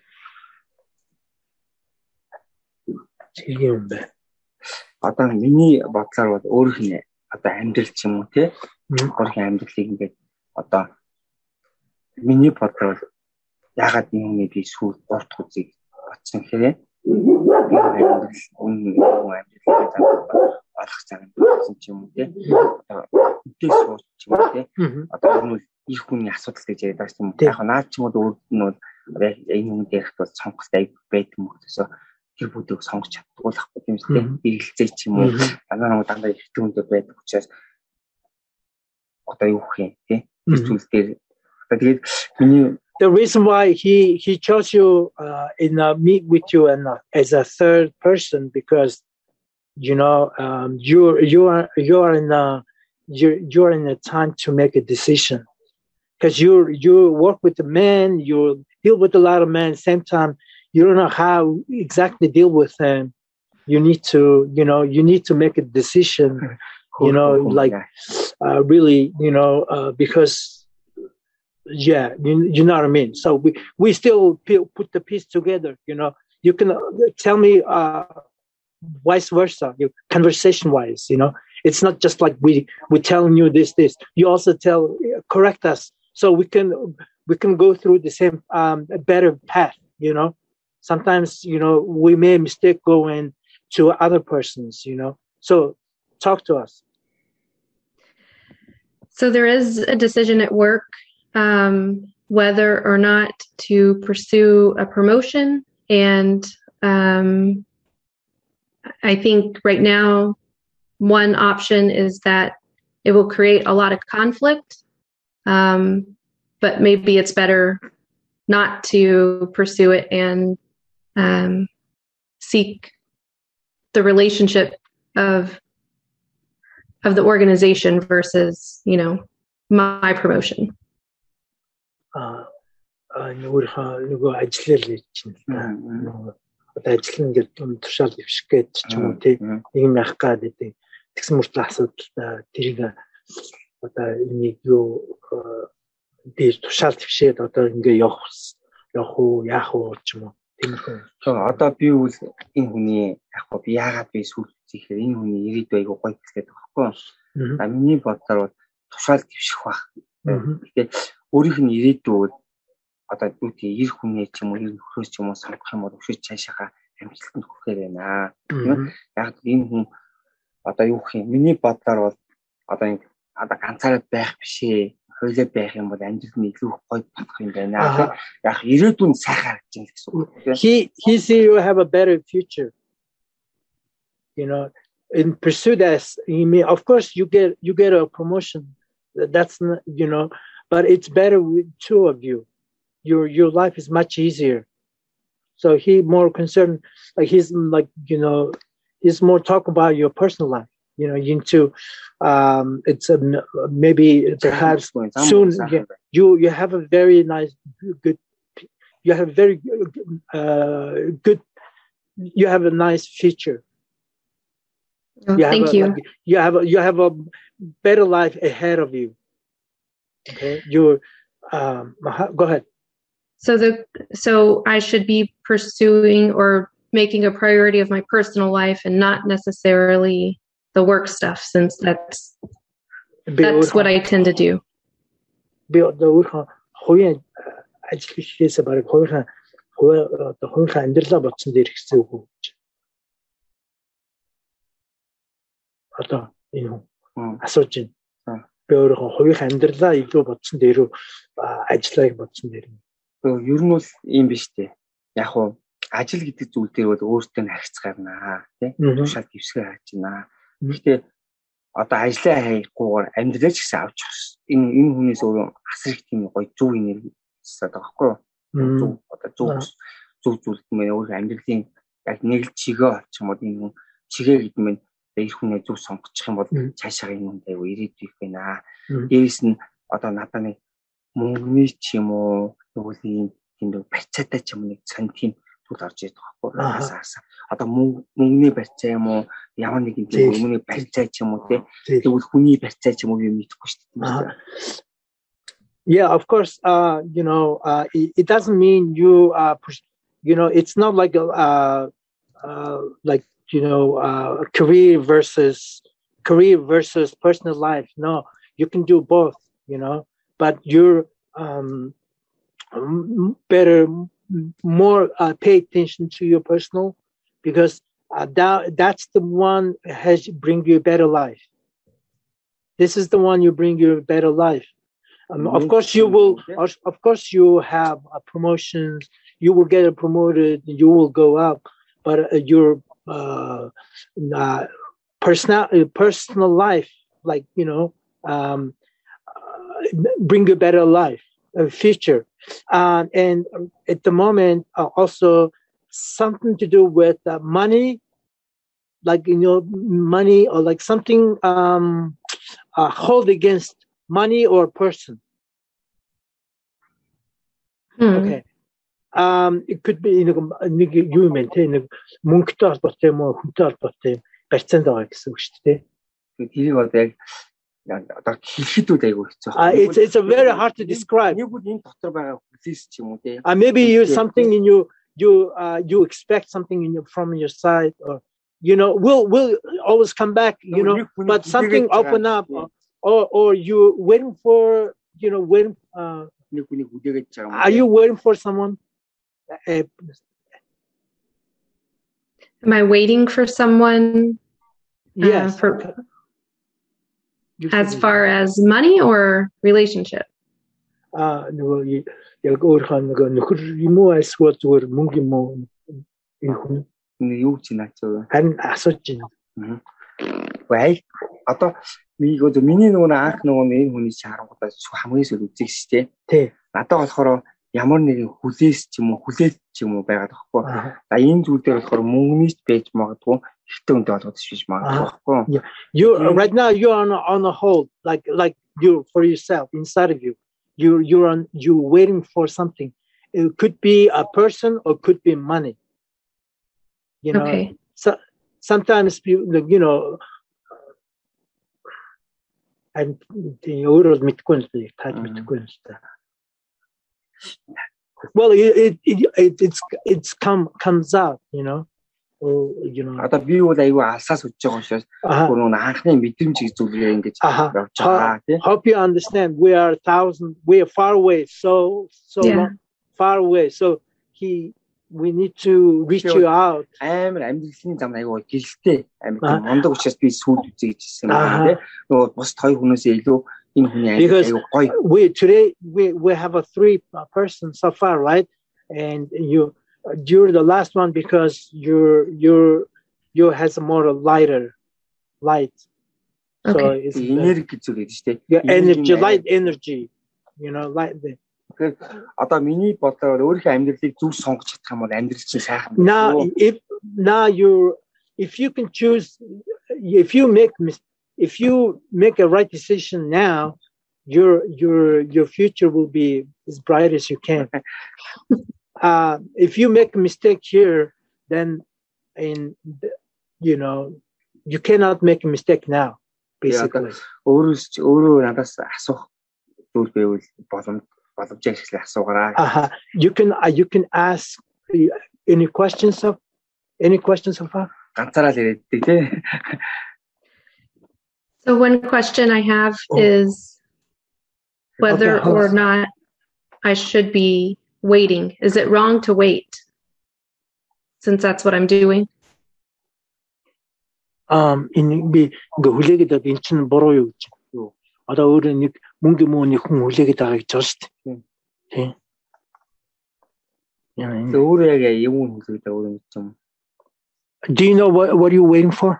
Цэрэг юм байна. Одоо миний бодлоор бол өөрийнх нь одоо амьдрал ч юм уу тий өөрийнхөө амьдралыг ингээд одоо миний бодлоор ягаад энэ хүний би сүүл урт хүзийг батсан гэхээр амьдрал өмнө амьдралыг олох цаг байсан ч юм уу тий одоо үдээ сууч ч юм уу тий одоо энэ их хүний асуудал гэж яриад байгаа юм уу яг наад ч юм уу өөр нь бол энэ хүн дээрх бол цонхтой байдаг юм гэсэн тэр бүдэг сонгож чаддгүй л ахгүй юм шүү дээ. Биелэлцээ ч юм уу дандаа нэг дандаа ихтэй хүнтэй байдаг учраас одоо юу гэх юм тий. Тэр зүйл дээр тэгээд миний the reason why he he chose you uh, in a meet with you and uh, as a third person because you know um, you you are you are in a you you're in a time to make a decision because you you work with the men, you deal with a lot of men same time. You don't know how exactly deal with them. You need to, you know, you need to make a decision, you know, like uh, really, you know, uh, because, yeah, you, you know what I mean? So we, we still put the piece together, you know. You can tell me uh, vice versa, you, conversation-wise, you know. It's not just like we, we're telling you this, this. You also tell, correct us so we can, we can go through the same, um, better path, you know. Sometimes, you know, we may mistake going to other persons, you know. So talk to us. So there is a decision at work um, whether or not to pursue a promotion. And um, I think right now, one option is that it will create a lot of conflict. Um, but maybe it's better not to pursue it and Um, seek the relationship of of the organization versus, you know, my promotion. 아, 누구가 누구 ажиллал чинь нөгөө одоо ажил ингээд 좀 тушаал дэвших гэж ч юм уу тий ийм явах гэдэг. Тэгсэн мөртлөө асуудал тэрийг одоо энийг юу би тушаал дэвшээд одоо ингээд явах явах уу яах уу ч юм уу тиймэрхүү. Одоо би үл энэ хүний яг гоо би яагаад би сүүлчихээр энэ хүний ирээдүй айгуу гоё гэдэг байхгүй. А миний бодлоор тушаал дэвших байх. Гэхдээ өөрийнх нь ирээдүй одоо үүтэй ир хүнээ ч юм уу ир нөхрөөс ч юм уу сонгох юм бол өшөөж цаашаа амжилтанд хүрэхээр байна. Яг энэ хүн одоо юу гэх юм миний бодлоор бол одоо ингэ одоо ганцаараа байх бишээ. Хойлоо байх юм бол амжилт нь илүү гоё болох юм байна. Яг ирээдүйн сайхан харагдаж байна гэсэн үг. He he see you have a better future. You know, in pursue that, you mean of course you get you get a promotion. That's not, you know, but it's better with two of you. Your your life is much easier. So he more concerned, like he's like you know, he's more talk about your personal life. You know, into um, it's a, maybe perhaps soon. Yeah, you you have a very nice, good. You have very uh, good. You have a nice future. Oh, you thank a, you. Like, you have a, you have a better life ahead of you. Okay, you um, go ahead. So the so I should be pursuing or making a priority of my personal life and not necessarily the work stuff, since that's that's what I tend to do. Би одоо өөрийнхөө хувийн ажил хийхээс бараг хувийн одоо хувийн амьдралаа бодсон дээр ихсэн үг гэж. Одоо энэ хүн асууж байна. Би өөрийнхөө хувийн амьдралаа илүү бодсон дээр ажиллааг бодсон дээр. Ер нь бол юм биш үү? Яг уу ажил гэдэг зүйл дээр бол өөртөө харьцгарнаа, тийм тушаал дэвсгэр хааж байна. Гэхдээ одоо ажлаа хайгуугаар амьдралаа ч гэсэн авч байгаа. Энэ энэ хүнээс өөрөө асар их тийм гоё зөв энерги өсөж байгаа байхгүй юу? Зөв одоо зөв зөв зүйл гэмээр өөр амьдралын яг нэг л чигээ олчих юм бол энэ хүн чигээ гэдмэн ир хүнээ зөв сонгочих юм бол цаашаа энэ хүн аягүй ирээдүйг байна. Дээрээс нь одоо надад нэг мөнгөний ч юм уу тэгвэл тийм барьцаатай ч юм нэг сан тийм зүйл орж ирдэг байхгүй юу? Одоо мөнгөний барьцаа юм уу ямар нэг юм мөнгөний барьцаа ч юм уу тэгвэл хүний барьцаа ч юм уу юм мэдэхгүй шүү дээ. Yeah, of course, uh, you know, uh, it, it doesn't mean you, uh, push, you know, it's not like a, uh, uh, like, you know, uh, career versus career versus personal life. No, you can do both, you know, but you're um, better, more uh, pay attention to your personal, because uh, that that's the one has bring you a better life. This is the one you bring you a better life. Um, of course, you will. Of course, you have uh, promotions. You will get promoted. You will go up, but uh, your uh, uh, personal personal life, like you know, um, uh, bring a better life, a future, uh, and at the moment, uh, also something to do with uh, money, like you know, money or like something um, uh, hold against money or person. Hmm. Okay. Um, it could be you know you maintain мөнгөтэй холбоотой юм уу хүнтэй холбоотой юм барьцаанд байгаа гэсэн үг шүү дээ. Тэрийг одоо яг одоо хэлэхэд үү айгүй хэцүү. Ah, it's it's a very hard to describe. Нэг үл энэ дотор байгаа хүлээс ч юм уу те. Ah, maybe you something in you you uh you expect something in your from your side, or you know will will always come back, you know, but something open up, or or you waiting for you know waiting uh are you waiting for someone? Uh, Am I waiting for someone? Yes. Uh, for, as far as money or relationship? Ah, no, яг өөрхөн нэг нөхөр юм уу эсвэл зүгээр мөнгө юм уу энэ хүн нэг юу ч наач. Харин асууж байна. Бай. Одоо миний нөгөө миний нөгөө анх нөгөө энэ хүний чарангуудаа хамгийн сүүл үзэх шүү дээ. Тий. Надад болохоор ямар нэгэн хүлээс ч юм уу хүлээлт ч юм уу байгаад байхгүй. За энэ зүйл дээр болохоор мөнгөнийч байж магадгүй хитүүнд болгож шиж магадгүй. You right now you're on on a hold, like like you for yourself inside of you. You you're on you waiting for something. It could be a person or could be money. You know, okay. so sometimes you you know. And the oral mitkunstli, tad mitkunsta. Well, it it it it's it's come comes out, you know. Or you know. Одоо би бол аюу алсаас үтж байгаа учраас гурван анхны мэдрэмж зүйлээ ингэж явж байгаа тийм. Hope you understand. We are thousand. We are far away, so so yeah. long, far away. So he. We need to reach you out. амар амьдралын зам аюу гэлтэй амар мондог учраас би сүйд үзэж ирсэн юм тийм. Нөгөө бус хоёр хүнээс илүү энэ хүний аюу гоё. We today we we have a three person so far, right? And you you're the last one because you're you're you has a more lighter light. Okay. So it's energy зүйл гэж тийм. Yeah, energy, light energy. You know, light the Одоо миний бодлоор өөрийнхөө амьдралыг зөв сонгож чадах юм бол амьдрал чинь сайхан. Now if now you if you can choose if you make if you make a right decision now, your your your future will be as bright as you can. uh if you make a mistake here, then in you know you cannot make a mistake now basically. Өөрөөс өөрөө надаас асуух зүйл байвал боломж Uh-huh. You can uh, you can ask any questions of any questions of her? So one question I have oh. is whether okay, or not I should be waiting. Is it wrong to wait? Since that's what I'm doing. Um in би хүлээгээд энэ чинь буруу юу гэж. Одоо өөрөө нэг мөнгө мөний хүн хүлээгээд байгаа гэж байна шүү дээ. Тийм. Яа, өөрөө яг юм хүлээгээд байгаа юм чинь. Do you know what what are you waiting for?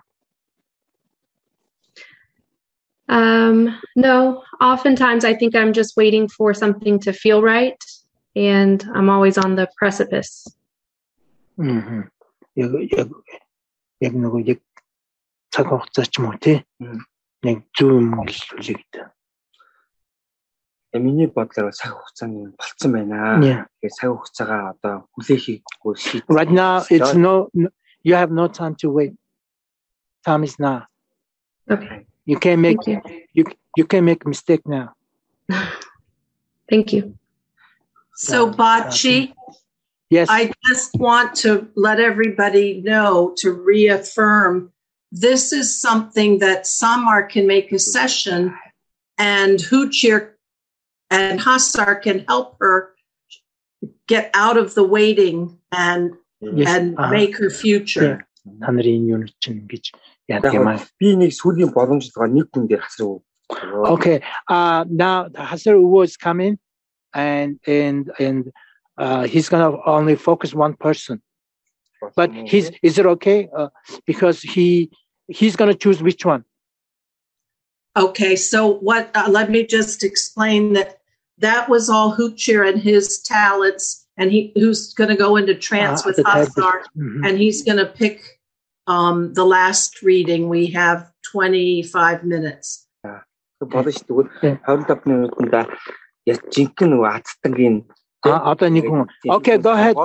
Um, no. Oftentimes I think I'm just waiting for something to feel right, and I'm always on the precipice. Mhm. Яг яг яг нөгөө яг цаг хугацаач юм уу тий? Нэг зүүн үлээгдэ. Миний бодлоор цаг хугацааны болцсон байна. Тэгэхээр цаг хугацаагаа одоо хүлээхийггүй шийд. Right now it's no you have no time to wait. Time is now. Okay. You can't make you. you you can make a mistake now. Thank you. So Bachi, yes. I just want to let everybody know to reaffirm this is something that Samar can make a session and Huchir and Hassar can help her get out of the waiting and yes. and uh-huh. make her future. Yeah. Okay. Uh, now Hassar was coming and and and uh, he's gonna only focus one person. But he's is it okay? Uh, because he he's gonna choose which one. Okay, so what? Uh, let me just explain that that was all Huchir and his talents, and he who's going to go into trance uh, with Hassar, mm-hmm. and he's going to pick um, the last reading. We have twenty-five minutes. Uh, okay, go ahead.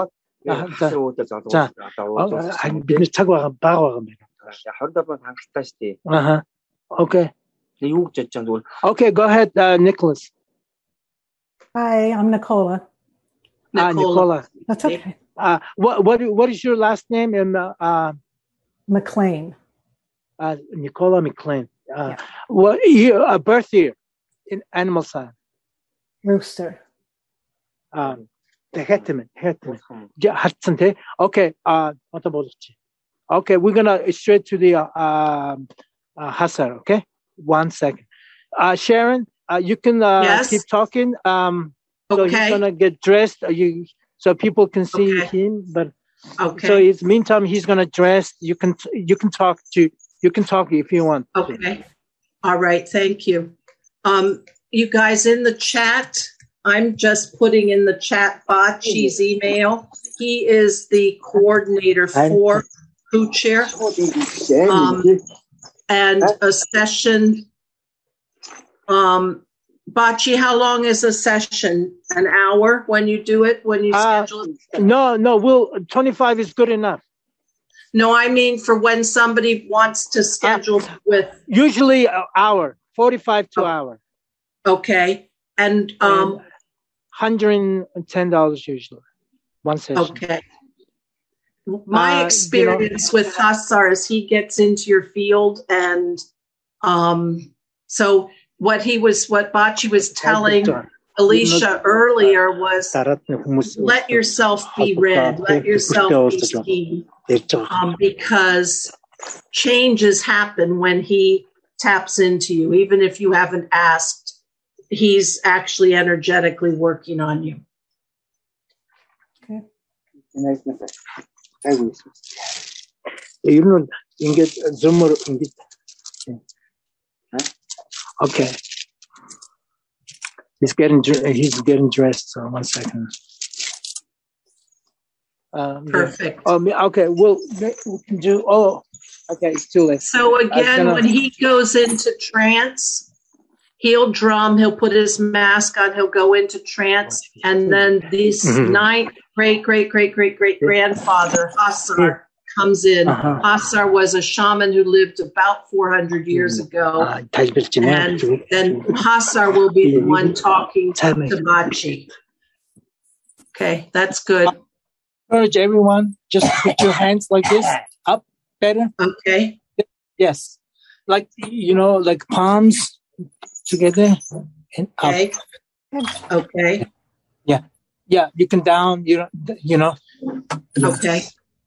Uh-huh. Okay. Okay, go ahead, uh, Nicholas. Hi, I'm Nicola. Nicola. Uh, Nicola. That's okay. Uh, what what what is your last name? And uh, McLean. Uh, Nicola McLean. Uh, yeah. What year? A uh, birth year in animal sign. Rooster. Um, the Hetman. Hetman. Okay. Uh, what about it? Okay, we're gonna straight to the uh, uh, uh Hassar. Okay. One second. Uh, Sharon, uh, you can uh, yes. keep talking. Um, so okay. he's going to get dressed uh, you, so people can see okay. him. But okay. So in the meantime, he's going to dress. You can you can talk to you can talk if you want. Okay. All right. Thank you. Um, you guys in the chat, I'm just putting in the chat Bachi's email. He is the coordinator for co-chair. Um, and a session, um, Bocce, how long is a session? An hour when you do it, when you uh, schedule it? No, no, we'll, twenty-five is good enough. No, I mean for when somebody wants to schedule uh, with. Usually an hour, forty-five to oh. hour. Okay. And um, and one hundred ten dollars usually, one session. Okay. My uh, experience you know, with Hassar is he gets into your field, and um, so what he was, what Bocce was telling Alicia earlier was, let yourself be read, let yourself be seen, um, because changes happen when he taps into you, even if you haven't asked. He's actually energetically working on you. Okay. You know, you get Zoomer. Okay. He's getting he's getting dressed. So one second. Um, Perfect. Yeah. Oh, okay. We'll we can do. Oh, okay. It's too late. So again, gonna, when he goes into trance, he'll drum. He'll put his mask on. He'll go into trance, and then this mm-hmm. ninth great great great great great grandfather Hassar comes in. Uh-huh. Hassar was a shaman who lived about four hundred years ago. Uh, and then Hassar will be the one talking to, to Bocce. Okay, that's good. Encourage everyone, just put your hands like this, up, better. Okay. Yes. Like, you know, like palms together and up. Okay. Okay. Yeah. Yeah, you can down, you know, you know. Okay.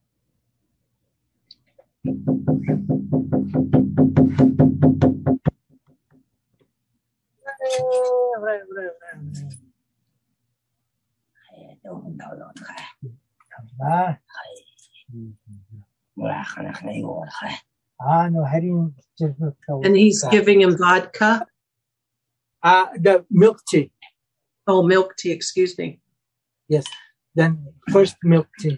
And he's giving him vodka? Uh, the milk tea. Oh, milk tea, excuse me. Yes. Then first milk tea.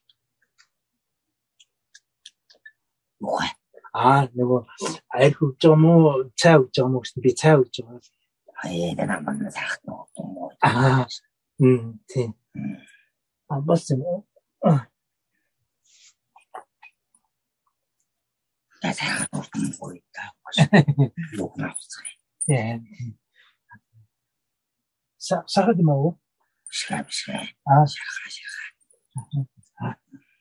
아, 내가 아이고 좀 차우 좀 혹시 비 차우 좀. 아예 내가 만나 사고 뭐. 아, 음, 네. 아, 맞지 뭐. 아. 나 사고 뭐 있다. 녹음 없어. 예. 사 사가지 뭐. 시간 시간. 아, 시간 시간. 아.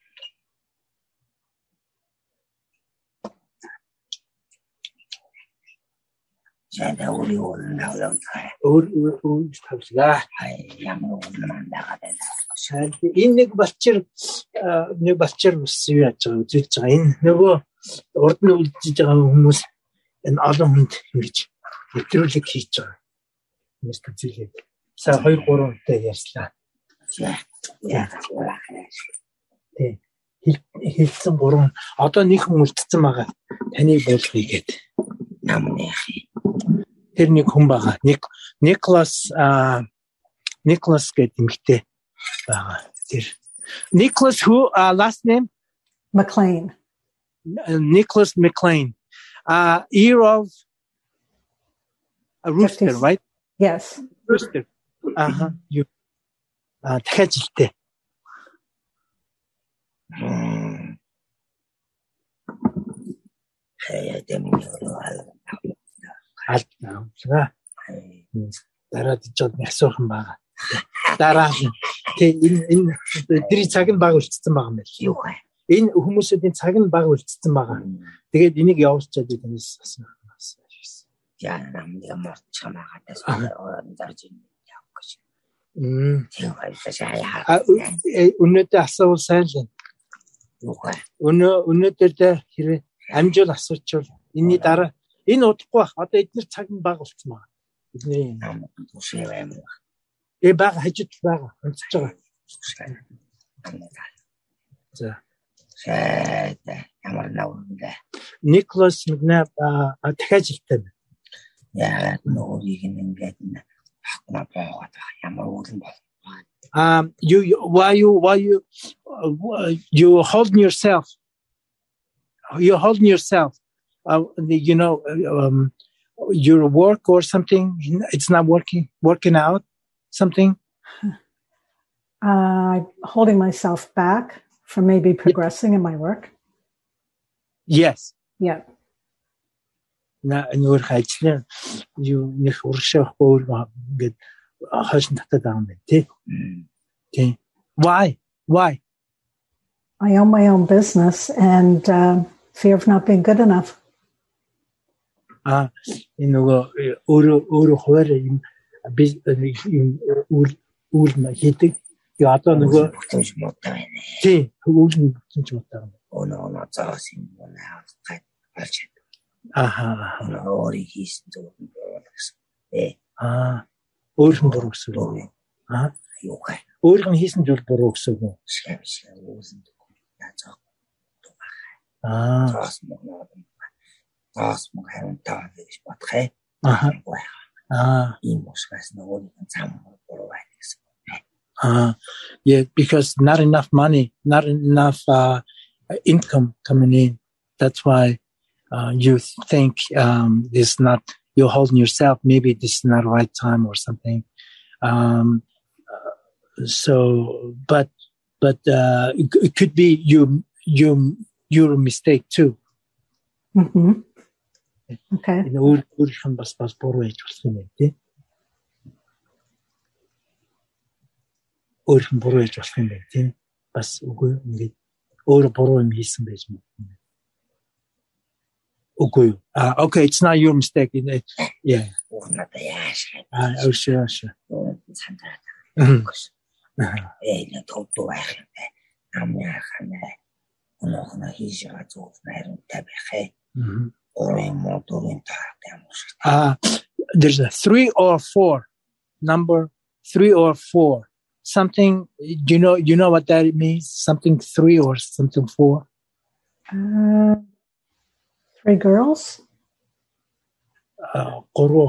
제가 우리 오늘 나오려고 해. 우리 우리 우리 갑시다. 아이 양으로 오늘만 나가야 돼. 인нэг батчир нэг батчир үсвэ яаж байгаа үзэж байгаа. Энэ нөгөө урд нь үлдэж байгаа хүмүүс энэ олон хүнд ингэж нэвтрүүлэг хийж байгаа. Нэг зүйлээ. Сая хоёр гурван удаа ярьслаа. Яа. Тэ хэлсэн гурван одоо нэг хүн үлдсэн байгаа. Таныг болгоё гээд. Намны Тэр нэг хүн байгаа. Ник Никлас а Никлас гэдэг эмэгтэй байгаа. Тэр Nicholas who uh, last name? McLean. Uh, Nicholas McLean. Uh, year of a rooster, fifty right? Yes. Rooster. Uh-huh. You. Uh, дахиад жилтэй. Hmm. Hey, алт наамсгаа дараад ижод асуухан байгаа. Дараа нь тий энэ энэ тэрий цаг нь баг үлдсэн байгаа юм байна. Юу вэ? Энэ хүмүүсийн цаг нь баг үлдсэн байгаа. Тэгээд энийг явуулчаад биднээс асуух. Яа нам я марчсан байгаа даа. Орондарж явах гэж. Мм. Тийм хайсаа. А өнөөдөр асуувал сайн л. Юу вэ? Өнөө өнөөдөр хэрэг амжуул асуучвал энэний дараа энэ удахгүй бах. Одоо эдгээр цаг нь баг болцсон байна. Бидний тушаа юм байна. Э баг хажууд байгаа. Онцож байгаа. За. Шээ ямар наавнда. Nicholas McNabb а дахиад жилтэй байна. Яа нөрийг ингээд хатна багаад ямар үүлэн бол. Um you why you why you uh, you holding yourself you're holding yourself. Uh, you know, um, your work or something. It's not working. Working out, something. Uh, holding myself back from maybe progressing in my work. Yes. Yeah. На нөр хайчлаа юу нэг уршаа хөөр ингээд хойш татаад байгаа юм байна тий. Тий. Why? Why? I own my own business and uh, fear of not being good enough. Ah, энэ нөгөө өөрөө өөрөө хуваар юм би юм үйл үйл хийдэг. Я одоо нөгөө бүтэмж муутай байна. Тий, үйл бүтэмж муутай байна. Өнөө өнөө заас юм байна. Гайхалж. Аха. Өөрийг хийсэн зүйл гэсэн. Э. Аа. Өөрхөн буруу гэсэн үг. Аа. Юу гай. Өөрхөн хийсэн зүйл буруу гэсэн үг. Шам шам үүсэн үг. Яцаа. Аа. Заас муу. Заас муу харамтаа гэж бодхоо. Аха. Аа. Ийм уушгаас нөгөө зам буруу байна гэсэн. Ah. Yeah, because not enough money, not enough uh, income coming in. That's why Uh, you think um, this is not, you're holding yourself, maybe this is not the right time or something. Um, uh, so, but, but uh, it, it could be you, you, your mistake too. Mm-hmm. Okay. Өөрийнх нь бас бас буруу хийж болсон юм тий. Өөрийнх нь буруу хийж болсон юм тий. Бас үгүй ингээд өөр буруу юм хийсэн байж магадгүй. Okay. Uh, okay, it's not your mistake. Yeah. Ah, oh, sure, sure. Mm-hmm. Uh, there's a three or four. Number three or four. Something, you know, you know what that means? Something three or something four? Uh, Three girls? Uh,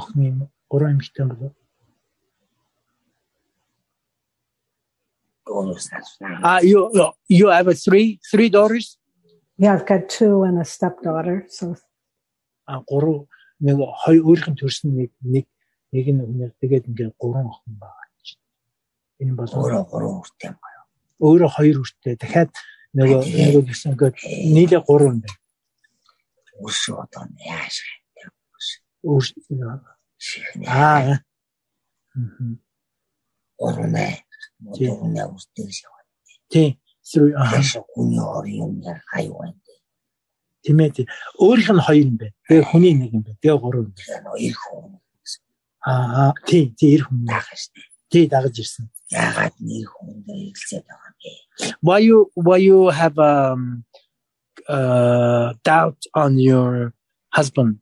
uh, you, you have a three, three daughters? Yeah, I've got two and a stepdaughter. So. Uh, нэг хоёр өөрийнх нь төрсөн нэг нэг нэг нь өнөр тэгээд ингээд гурван охин байгаа гэж. Энэ бол өөрөө гурван үртэй юм байна. Өөрөө хоёр үртэй. Дахиад нөгөө нөгөө гэсэн ингээд нийлээ гурван байна. Үс одоо яаш гэдэг. Үс. Аа. Мм. Орне. Модоне үстэй шаваа. Тий. Сүү аа. Хүний орын юм хайван. Тимэт өөрийнх нь хоёр юм байна. Тэгээ хүний нэг юм байна. Тэгээ гурав юм байна. Ир хүн. Аа тий тий ир хүн дагаж штэ. Тий дагаж ирсэн. Яагаад нэг хүн ирэлцээд байгаа юм бэ? Why you why you have um uh doubt on your husband?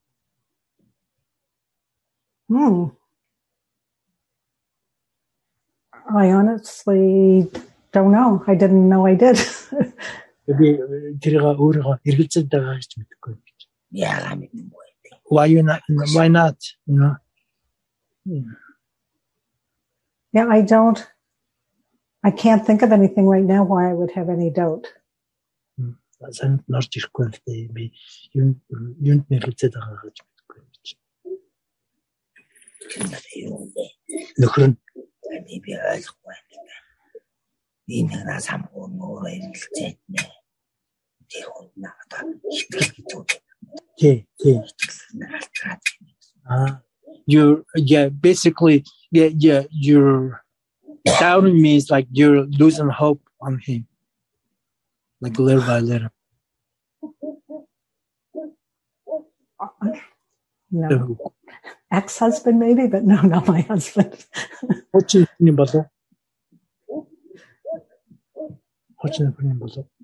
Hmm. I honestly don't know. I didn't know I did. Why you not? Why not? You know. Yeah, I don't. I can't think of anything right now why I would have any doubt. Yeah, yeah. Uh, you're, yeah, basically, yeah, yeah, you're doubting me is like you're losing hope on him, like little by little. No. Ex-husband maybe, but no, not my husband. What's your opinion about that? What's your opinion about that?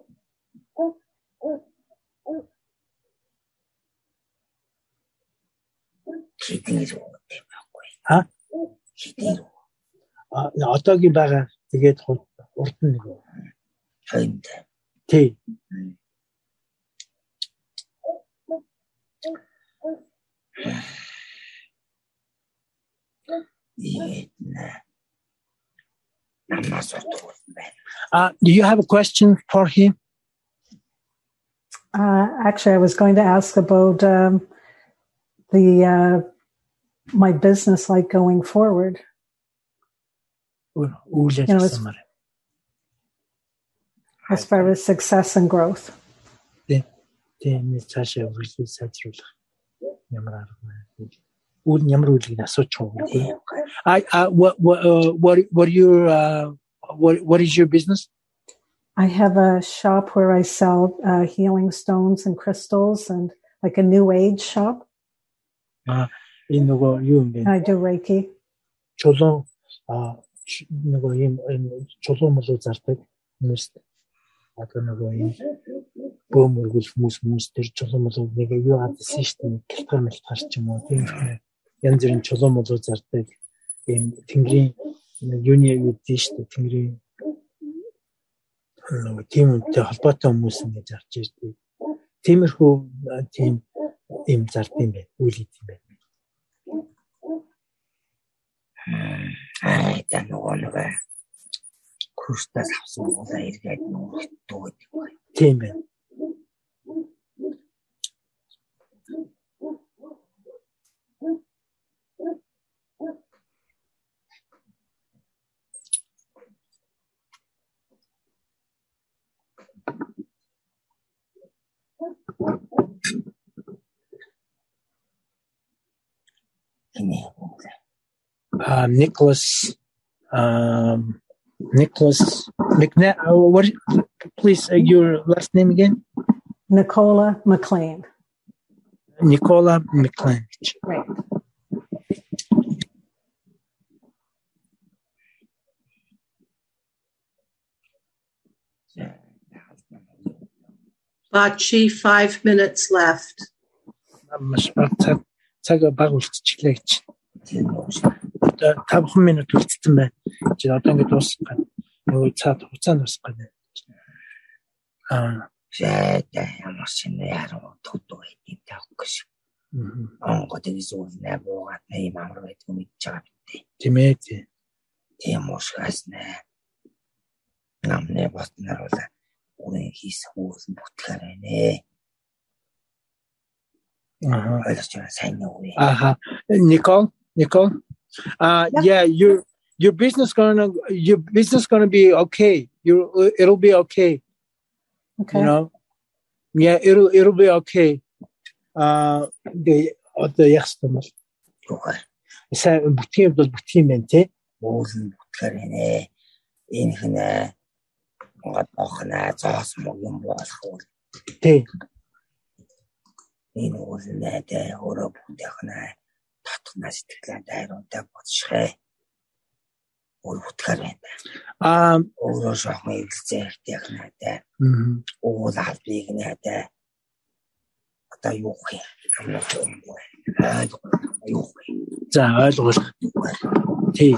Huh? А одоогийн байгаа тэгээд урд нь нэг. Хайнд. Тий. Uh, do you have a question for him? Uh, actually, I was going to ask about um, the uh, my business, like going forward. You know, as, as far as success and growth. I, I, what, what, uh, what, what, your, uh, what, what is your business? I have a shop where I sell uh, healing stones and crystals, and like a new age shop. 아, 이 누구 유은빈. And I do Reiki. 조선 아 누구 이 조선으로 잘때 무슨 아까 누구 이 보험을 무슨 무슨 들 조선으로 내가 유한테 시스템 결정을 하시지 뭐 그러니까 연주는 조선으로 잘때 이 팅리 유니에 위티스트 팅리 그 팀은 저 할바트 무슨 게 잘지 팀으로 팀 им зартимбэ үлийдэмбэ аа та нөгөө нэг курстас авсан удаа ирээд нөгөө дуудаг бай. Тийм байна. Uh, Nicholas, um, Nicholas McNair. Uh, what? Please, uh, your last name again? Nicola McLean. Nicola McLean. Right. Bachi, five minutes left. цагаа баг үлдчихлээ гэж. тавхан минут үлдсэн байна. Чи одоо ингэ дуусгах гэнэ. Нөгөө цаад хугацаанд дуусгах гэнэ. Аа, шээдэ ямар шинэ яруу тутуу хийх таах гэж. Аа, годог зүйл нэ буугаад нэ ямар байдг юм гэж байгаа битээ. Тийм ээ. Тийм уушгаас нэ. Намнэ батнаар ула үнэ хийсэн хүмүүс бүтгэр нэ. Uh-huh. Uh-huh. Uh-huh. Nicole, Nicole, uh, yeah. yeah, your your business gonna your business gonna be okay. You it'll be okay. Okay. You know, yeah, it'll it'll be okay. Uh, the the customer. Okay. Isa butim dol butim mente. Уулын бүтгэр нэ. Энэ хинэ. Гот охна цаас мог юм болох уу. Тэ. Энэ уулнаатай өөрөө бүтэхнэ татнаас сэтгэлээ дайруулдаг бодшихэ. Өөр бүтгэр байна. Аа өөрөө шахмын хэлцээртэй хнаатай. Мм. Уул албыг наатай. Одоо юу вэ? Юу вэ? За ойлгох. Тий.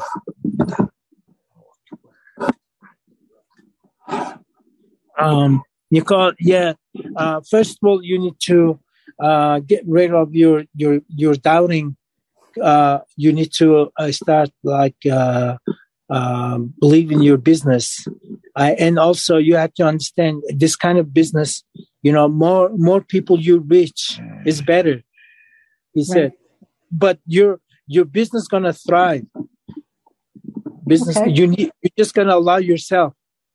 Um, Nicole, yeah. Uh, first of all, you need to uh, get rid of your your your doubting. Uh, you need to uh, start like uh, uh, believe in your business, uh, and also you have to understand this kind of business. You know, more more people you reach is better. He said, right. But your your business gonna thrive. Business, okay. you need you're just gonna allow yourself.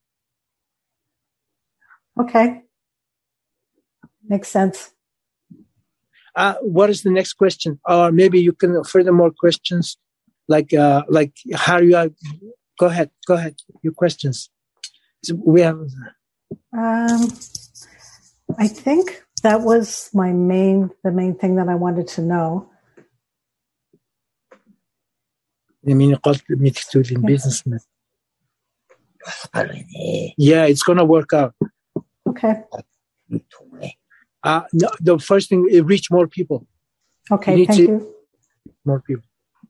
Okay. Makes sense. Uh, what is the next question? Or maybe you can further more questions, like uh, like how you are. Go ahead. Go ahead. Your questions. So we have. Um, I think that was my main the main thing that I wanted to know. I mean, in businessman. Yeah, it's gonna work out. Okay. Uh, no, the first thing is reach more people. Okay, you thank you. More people.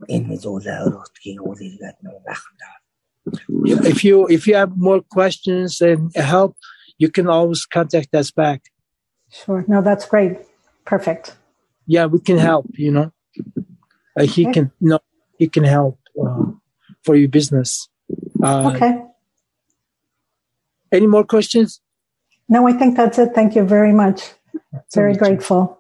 If you if you have more questions and help, you can always contact us back. Sure. No, that's great. Perfect. Yeah, we can help. You know, uh, he okay. can. No, he can help uh, for your business. Uh, okay. Any more questions? No, I think that's it. Thank you very much. Very grateful.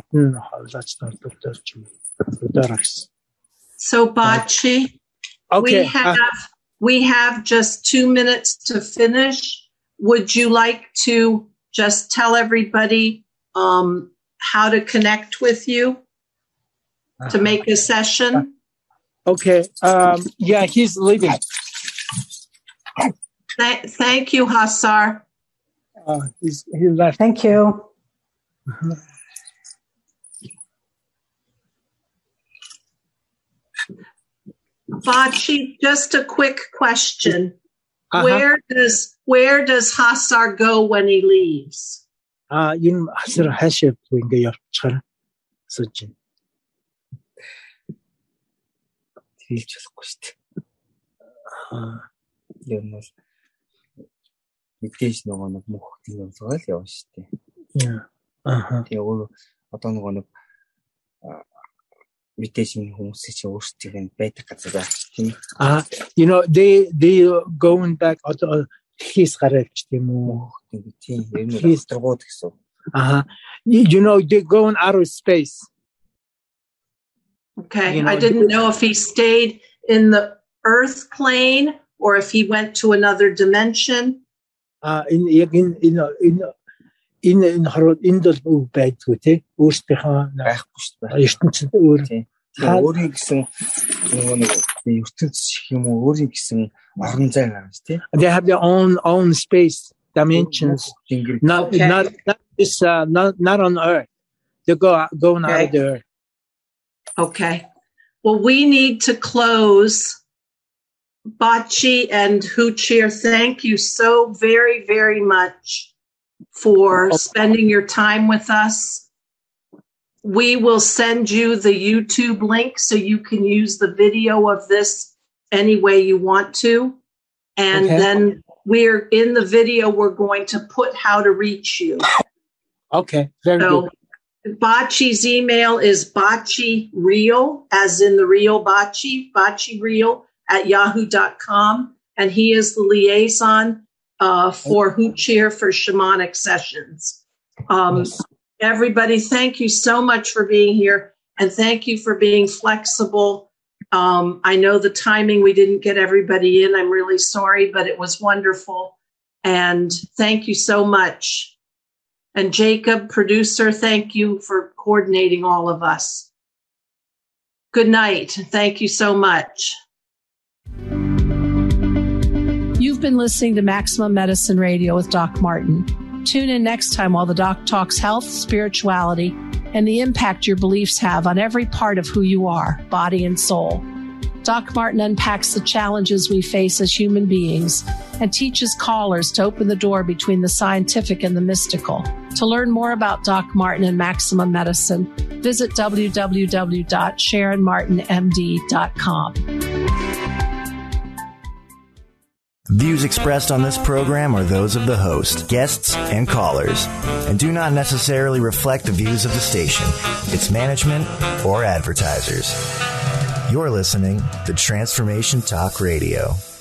So, Bocce, okay. we have uh, we have just two minutes to finish. Would you like to just tell everybody um, how to connect with you to make a session? Okay. Um, yeah, he's leaving. Th- thank you, Hassar. Uh, he's, he left. Thank you. Uh-huh. Bocce, just a quick question. Uh-huh. Where does where does Hassar go when he leaves? Ah, yun Hassar хашаа ингээ явчихаар сууж байна. Хэлж болохгүй шүү дээ. Аа, ер нь бол мэдээж нөгөө нэг мөх тийм юмсгаа л явна шүү дээ. Аа. Тэгээ өөр одоо нөгөө нэг мэдээж юм хүмүүс чи өөрсдийн байдаг газар байна тийм. Аа, you know they they going back одоо хис гарч тийм үү тийм ер нь хистргууд гэсэн. Аа. You know they going outer space. Okay, you know, I didn't know if he stayed in the earth plane or if he went to another dimension. Ah, in in in in in in харууд энд бол байдгүй тий өөрсдийнхөө байхгүй шүү дээ. ертөнцид өөр өөрийн гэсэн нөгөө нэг ертөнц шиг юм уу өөрийн гэсэн орон зай гарч тий. They have their own own space dimensions. Not okay. not not this uh, not not on earth. They go going okay. out of the earth. Okay. Well, we need to close. Bocce and Huchir, thank you so very, very much for spending your time with us. We will send you the YouTube link so you can use the video of this any way you want to. And okay. then we're in the video, we're going to put how to reach you. Okay, very so, good. Bocce's email is boccereal, as in the real Bocce, boccereal at yahoo dot com. And he is the liaison uh, for Huchir for shamanic sessions. Um, yes. Everybody, thank you so much for being here. And thank you for being flexible. Um, I know the timing, we didn't get everybody in. I'm really sorry, but it was wonderful. And thank you so much. And Jacob, producer, thank you for coordinating all of us. Good night. Thank you so much. You've been listening to Maximum Medicine Radio with Doc Martin. Tune in next time while the doc talks health, spirituality, and the impact your beliefs have on every part of who you are, body and soul. Doc Martin unpacks the challenges we face as human beings and teaches callers to open the door between the scientific and the mystical. To learn more about Doc Martin and Maximum Medicine, visit w w w dot sharon martin m d dot com. Views expressed on this program are those of the host, guests, and callers, and do not necessarily reflect the views of the station, its management, or advertisers. You're listening to Transformation Talk Radio.